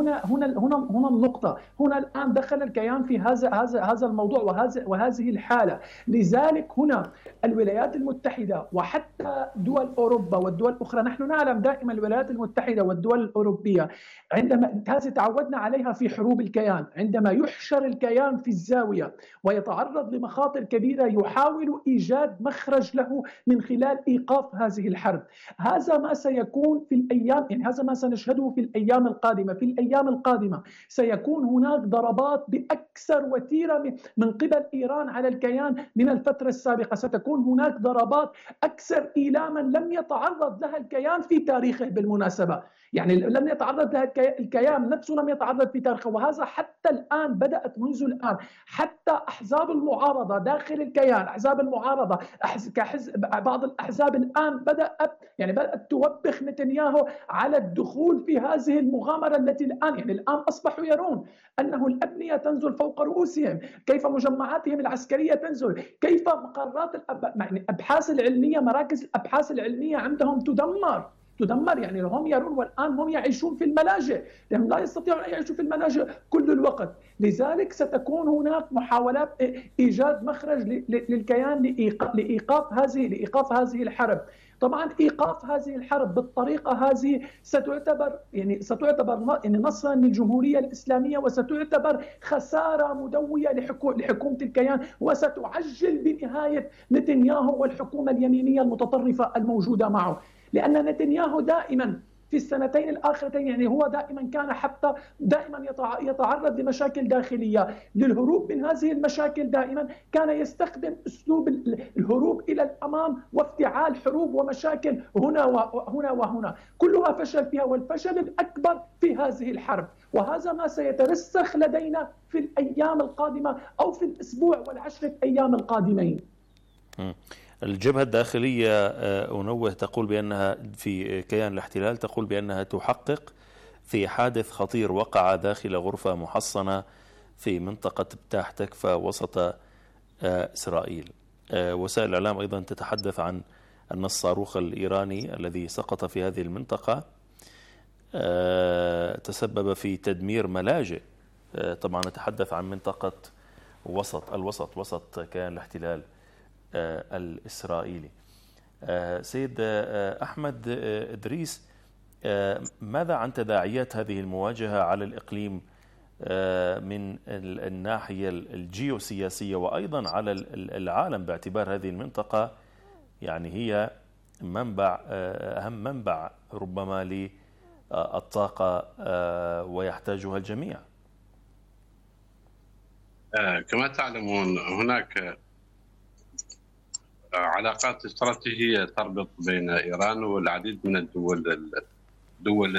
هنا النقطة، هنا الآن دخل الكيان في هذا الموضوع وهذه الحالة. لذلك هنا الولايات المتحدة وحتى دول أوروبا والدول الأخرى، نحن نعلم دائما الولايات المتحدة والدول الأوروبية عندما هذه تعودنا عليها في حروب الكيان، عندما يحشر الكيان في الزاوية ويتعرض لمخاطر كبيرة يحاول إيجاد مخرج له من خلال إيقاف هذه الحرب. هذا ما سيكون في الأيام، يعني هذا ما سنشهده في الأيام القادمة. في الأيام القادمة سيكون هناك ضربات بأكثر وتيرة من قبل إيران على الكيان من الفترة السابقة، ستكون هناك ضربات أكثر إيلاما لم يتعرض لها الكيان في تاريخه بالمناسبة، يعني لم يتعرض لها الكيان نفسه، لم يتعرض في تاريخه، وهذا حتى الآن بدأت منذ الآن. حتى أحزاب المعارضة داخل الكيان، أحزاب المعارضة بعض الأحزاب الآن بدأت توبخ نتنياهو على الدخول في هذه المغامرة التي الآن أصبحوا يرون أنه الأبنية تنزل فوق رؤوسهم، كيف مجمعاتهم العسكرية تنزل، كيف مقرات الأبحاث العلمية، مراكز الأبحاث العلمية عندهم تدمر، يعني هم يرون والآن هم يعيشون في الملاجئ، لأنهم لا يستطيعون أن يعيشوا في الملاجئ كل الوقت. لذلك ستكون هناك محاولات إيجاد مخرج للكيان لإيقاف هذه الحرب. طبعا إيقاف هذه الحرب بالطريقة هذه ستعتبر نصرا للجمهورية الإسلامية، وستعتبر خسارة مدوية لحكومة الكيان، وستعجل بنهاية نتنياهو والحكومة اليمينية المتطرفة الموجودة معه. لأن نتنياهو دائما في السنتين الآخرتين هو دائما كان دائما يتعرض لمشاكل داخلية. للهروب من هذه المشاكل دائما كان يستخدم أسلوب الهروب إلى الأمام وافتعال حروب ومشاكل هنا وهنا، كلها فشل فيها، والفشل الأكبر في هذه الحرب، وهذا ما سيترسخ لدينا في الأيام القادمة أو في الأسبوع والعشرة أيام القادمين. الجبهة الداخلية أنوه تقول بأنها في كيان الاحتلال، تقول بأنها تحقق في حادث خطير وقع داخل غرفة محصنة في منطقة بتاح تكفى وسط إسرائيل. وسائل الإعلام أيضا تتحدث عن أن الصاروخ الإيراني الذي سقط في هذه المنطقة تسبب في تدمير ملاجئ. طبعا نتحدث عن منطقة وسط كيان الاحتلال الإسرائيلي. سيد أحمد إدريس، ماذا عن تداعيات هذه المواجهة على الإقليم من الناحية الجيوسياسية وأيضا على العالم، باعتبار هذه المنطقة يعني هي أهم منبع ربما الطاقة ويحتاجها الجميع. كما تعلمون هناك علاقات استراتيجية تربط بين إيران والعديد من الدول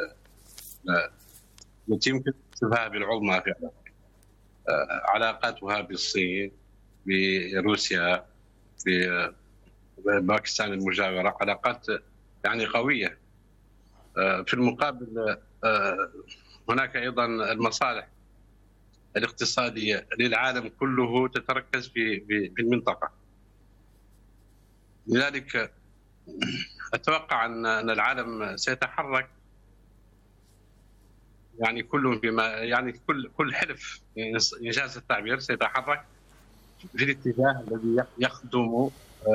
التي يمكن توصفها بالعظمى في علاقاتها بالصين، بروسيا، بباكستان المجاورة، علاقات يعني قوية. في المقابل هناك أيضا المصالح الاقتصادية للعالم كله تتركز في المنطقة. لذلك أتوقع أن العالم سيتحرك يعني كل بما يعني كل حلف إنجاز التعبير سيتحرك في الاتجاه الذي يخدم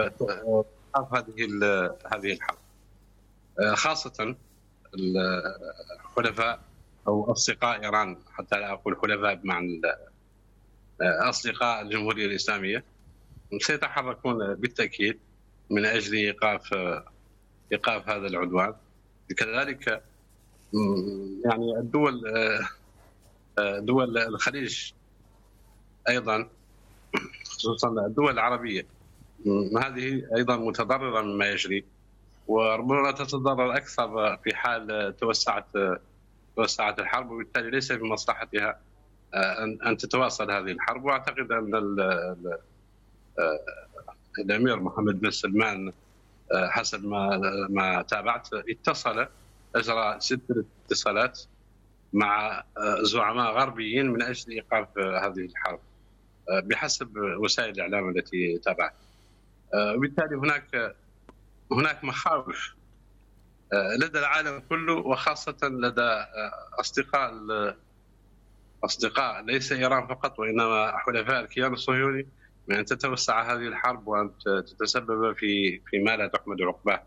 هذه الحرب، خاصة الحلفاء أو أصدقاء إيران، حتى لا أقول حلفاء بمعنى أصدقاء الجمهورية الإسلامية، سيتحركون بالتأكيد من أجل إيقاف هذا العدوان. كذلك يعني دول الخليج أيضا، خصوصا الدول العربية، هذه أيضا متضررة مما يجري، وربما تتضرر أكثر في حال توسعت الحرب، وبالتالي ليس في مصلحتها أن تتواصل هذه الحرب. وأعتقد أن الأمير محمد بن سلمان حسب ما تابعت أجرى 6 اتصالات مع زعماء غربيين من أجل إيقاف هذه الحرب بحسب وسائل الإعلام التي تابعت. وبالتالي هناك مخاوف لدى العالم كله، وخاصة لدى أصدقاء ليس إيران فقط وإنما حلفاء الكيان الصهيوني، من أن تتوسع هذه الحرب وأن تتسبب في ما لا تحمد عقباه.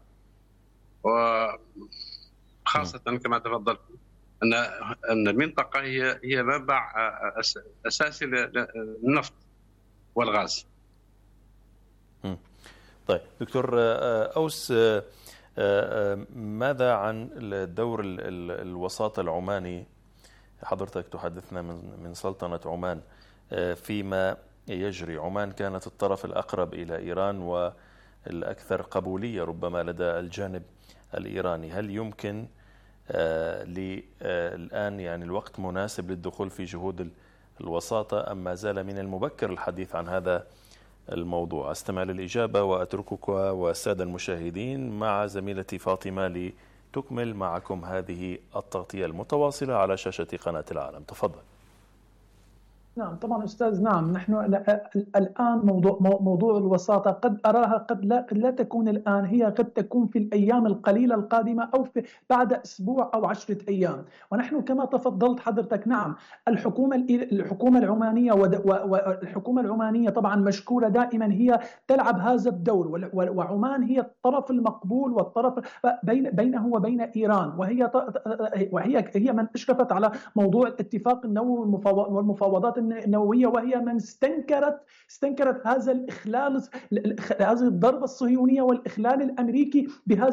وخاصة كما تفضلت أن المنطقة هي منبع أساسي للنفط والغاز. طيب دكتور أوس، ماذا عن دور الوساطة العماني؟ حضرتك تحدثنا من سلطنة عمان فيما يجري. عمان كانت الطرف الأقرب إلى إيران والأكثر قبولية ربما لدى الجانب الإيراني. هل يمكن الآن يعني الوقت مناسب للدخول في جهود الوساطة، أم ما زال من المبكر الحديث عن هذا الموضوع؟ أستمع للإجابة وأتركك والسادة المشاهدين مع زميلتي فاطمة لتكمل معكم هذه التغطية المتواصلة على شاشة قناة العالم. تفضل. نعم طبعا أستاذ. نعم نحن الآن موضوع الوساطة قد أراها قد لا تكون الآن، هي قد تكون في الأيام القليلة القادمة أو بعد أسبوع أو 10 أيام. ونحن كما تفضلت حضرتك، نعم الحكومة العمانية والحكومة العمانية طبعا مشكورة دائما، هي تلعب هذا الدور، وعمان هي الطرف المقبول والطرف بينه وبين إيران، وهي من أشرفت على موضوع الاتفاق النووي والمفاوضات النووية، وهي من استنكرت هذا الإخلال، هذه الضربة الصهيونية والإخلال الأمريكي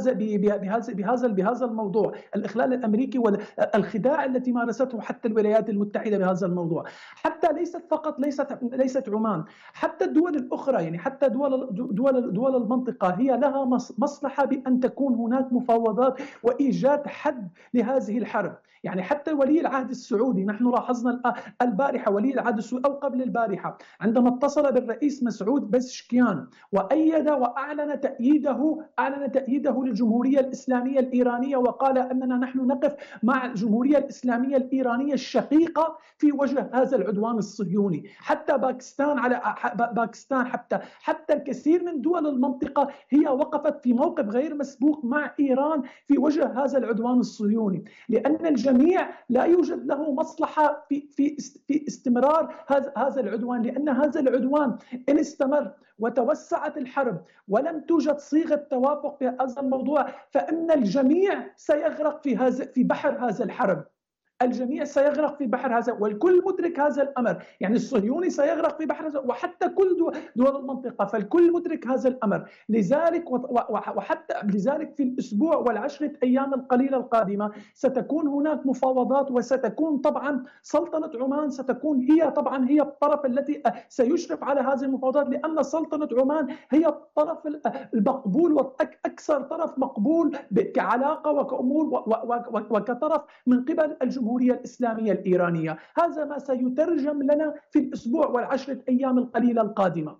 بهذا الموضوع، الإخلال الأمريكي والخداع التي مارسته حتى الولايات المتحدة بهذا الموضوع. حتى ليست عمان، حتى الدول الأخرى، يعني حتى دول المنطقة هي لها مصلحة بأن تكون هناك مفاوضات وإيجاد حد لهذه الحرب. يعني حتى ولي العهد السعودي، نحن لاحظنا البارحة ولي العهد السعودي أو قبل البارحة عندما اتصل بالرئيس مسعود بزشكيان وأيد وأعلن تأييده للجمهورية الإسلامية الإيرانية، وقال أننا نحن نقف مع الجمهورية الإسلامية الإيرانية الشقيقة في وجه هذا العدوان الصهيوني. حتى باكستان حتى الكثير من دول المنطقة هي وقفت في موقف غير مسبوق مع إيران في وجه هذا العدوان الصهيوني، لأن الجميع لا يوجد له مصلحة في استمرار هذا العدوان، لأن هذا العدوان إن استمر وتوسعت الحرب ولم توجد صيغة توافق في هذا الموضوع، فإن الجميع سيغرق في بحر هذا الحرب. الجميع سيغرق في بحر هذا، والكل مدرك هذا الأمر. يعني الصهيوني سيغرق في بحر هذا، وحتى كل دول المنطقة، فالكل مدرك هذا الأمر. لذلك وحتى لذلك في الأسبوع والعشرة أيام القليلة القادمة ستكون هناك مفاوضات، وستكون طبعا سلطنة عمان ستكون هي الطرف التي سيشرف على هذه المفاوضات، لأن سلطنة عمان هي الطرف المقبول وأكثر طرف مقبول كعلاقة وكأمور وكطرف من قبل الجمهورية الإسلامية الإيرانية. هذا ما سيترجم لنا في الأسبوع والعشرة أيام القليلة القادمة.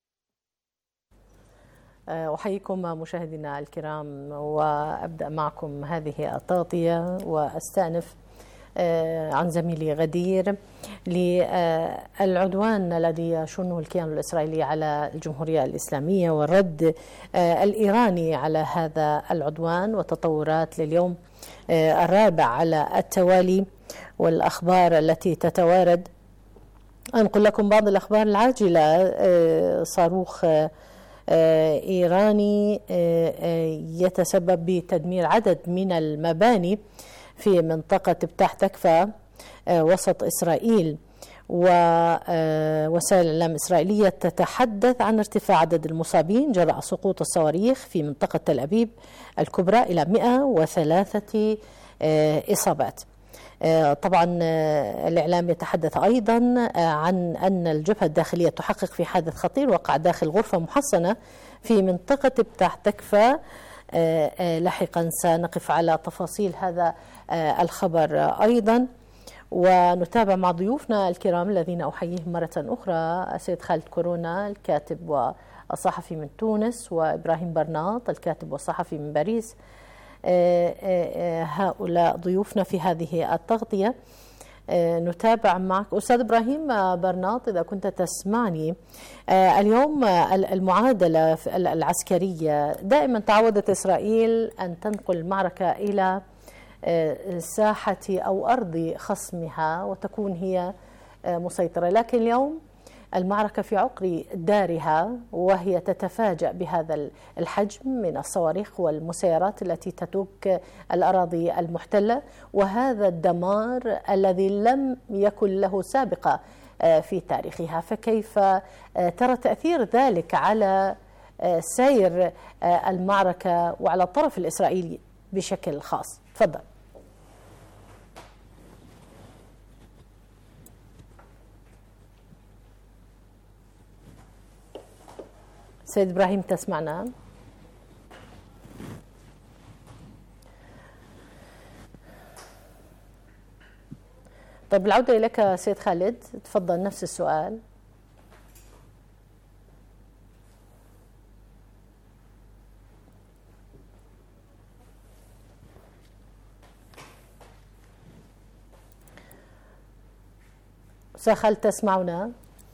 أحييكم مشاهدينا الكرام، وأبدأ معكم هذه التغطية وأستأنف عن زميلي غدير للعدوان الذي يشنه الكيان الإسرائيلي على الجمهورية الإسلامية والرد الإيراني على هذا العدوان وتطورات لليوم الرابع على التوالي والأخبار التي تتوارد. أنقل لكم بعض الأخبار العاجلة. صاروخ إيراني يتسبب بتدمير عدد من المباني في منطقة بتاح تكفى وسط إسرائيل، ووسائل الإعلام الإسرائيلية تتحدث عن ارتفاع عدد المصابين جراء سقوط الصواريخ في منطقة تل أبيب الكبرى إلى 103 إصابات. طبعا الإعلام يتحدث أيضا عن أن الجبهة الداخلية تحقق في حادث خطير وقع داخل غرفة محصنة في منطقة بتاح تكفى. لاحقا سنقف على تفاصيل هذا الخبر أيضا، ونتابع مع ضيوفنا الكرام الذين أحييهم مرة أخرى: السيد خالد كورونا الكاتب والصحفي من تونس، وإبراهيم برناط الكاتب والصحفي من باريس. هؤلاء ضيوفنا في هذه التغطية. نتابع معك أستاذ إبراهيم برناط، إذا كنت تسمعني. اليوم المعادلة العسكرية، دائما تعودت إسرائيل أن تنقل المعركة إلى ساحة أو أرض خصمها وتكون هي مسيطرة، لكن اليوم المعركة في عقر دارها، وهي تتفاجأ بهذا الحجم من الصواريخ والمسيرات التي تدك الأراضي المحتلة، وهذا الدمار الذي لم يكن له سابقة في تاريخها. فكيف ترى تأثير ذلك على سير المعركة وعلى الطرف الإسرائيلي بشكل خاص؟ تفضل. سيد إبراهيم تسمعنا؟ طيب العودة إليك سيد خالد، تفضل نفس السؤال. أستاذ خالد تسمعنا؟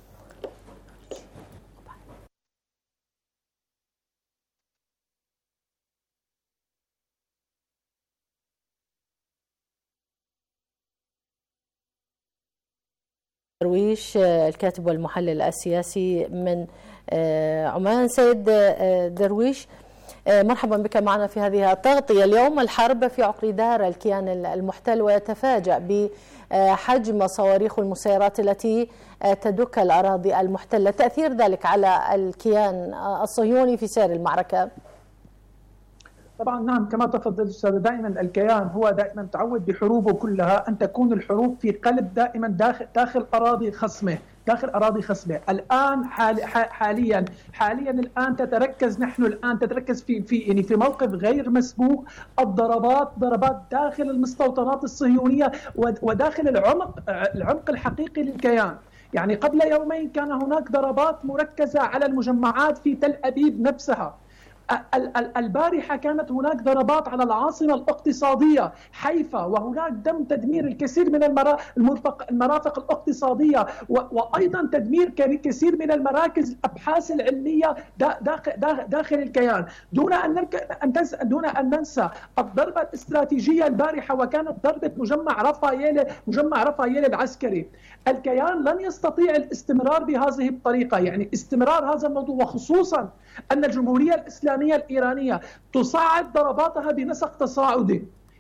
درويش الكاتب والمحلل السياسي من عمان. سيد درويش، مرحبا بك معنا في هذه التغطية. اليوم الحرب في عقر دار الكيان المحتل، ويتفاجأ بحجم صواريخ المسيرات التي تدك الأراضي المحتلة. تأثير ذلك على الكيان الصهيوني في سير المعركة؟ طبعا نعم، كما تفضلت أستاذ، دائما الكيان هو دائما تعود بحروبه كلها أن تكون الحروب في قلب دائما داخل أراضي خصمه، داخل أراضي خصبة. الآن حاليا الآن تتركز في موقف غير مسبوق. ضربات داخل المستوطنات الصهيونية وداخل العمق الحقيقي للكيان. يعني قبل يومين كان هناك ضربات مركزة على المجمعات في تل أبيب نفسها. البارحة كانت هناك ضربات على العاصمة الاقتصادية حيفا، وهناك تدمير الكثير من المرافق الاقتصادية، وأيضا تدمير كثير من المراكز الأبحاث العلمية داخل الكيان، دون أن ننسى الضربة الاستراتيجية البارحة، وكانت ضربة مجمع رافائيل العسكري. الكيان لن يستطيع الاستمرار بهذه الطريقة، يعني استمرار هذا الموضوع، وخصوصا أن الجمهورية الإسلامية الإيرانية تصاعد ضرباتها بنسق تصاعدي.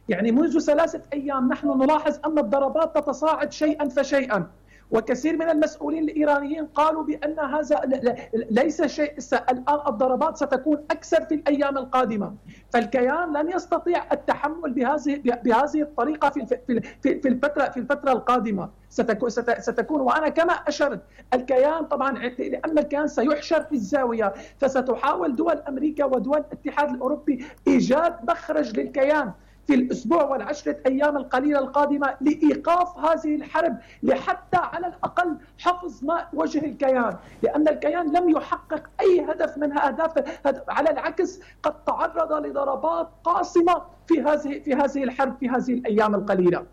يعني منذ 3 أيام نحن نلاحظ أن الضربات تتصاعد شيئا فشيئا، وكثير من المسؤولين الإيرانيين قالوا بأن هذا ليس شيء، الآن الضربات ستكون أكثر في الأيام القادمة، فالكيان لن يستطيع التحمل بهذه الطريقة في الفترة القادمة. ستكون وأنا كما أشرت الكيان طبعا لأن الكيان سيحشر في الزاوية، فستحاول دول أمريكا ودول الاتحاد الأوروبي إيجاد مخرج للكيان في الأسبوع وال10 أيام القليلة القادمة لإيقاف هذه الحرب، لحتى على الأقل حفظ ماء وجه الكيان، لأن الكيان لم يحقق أي هدف من أهداف، على العكس قد تعرض لضربات قاصمة في هذه الحرب في هذه الأيام القليلة.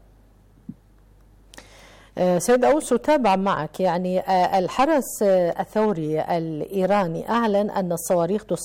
سيد أوس، أتابع معك. يعني الحرس الثوري الإيراني أعلن أن الصواريخ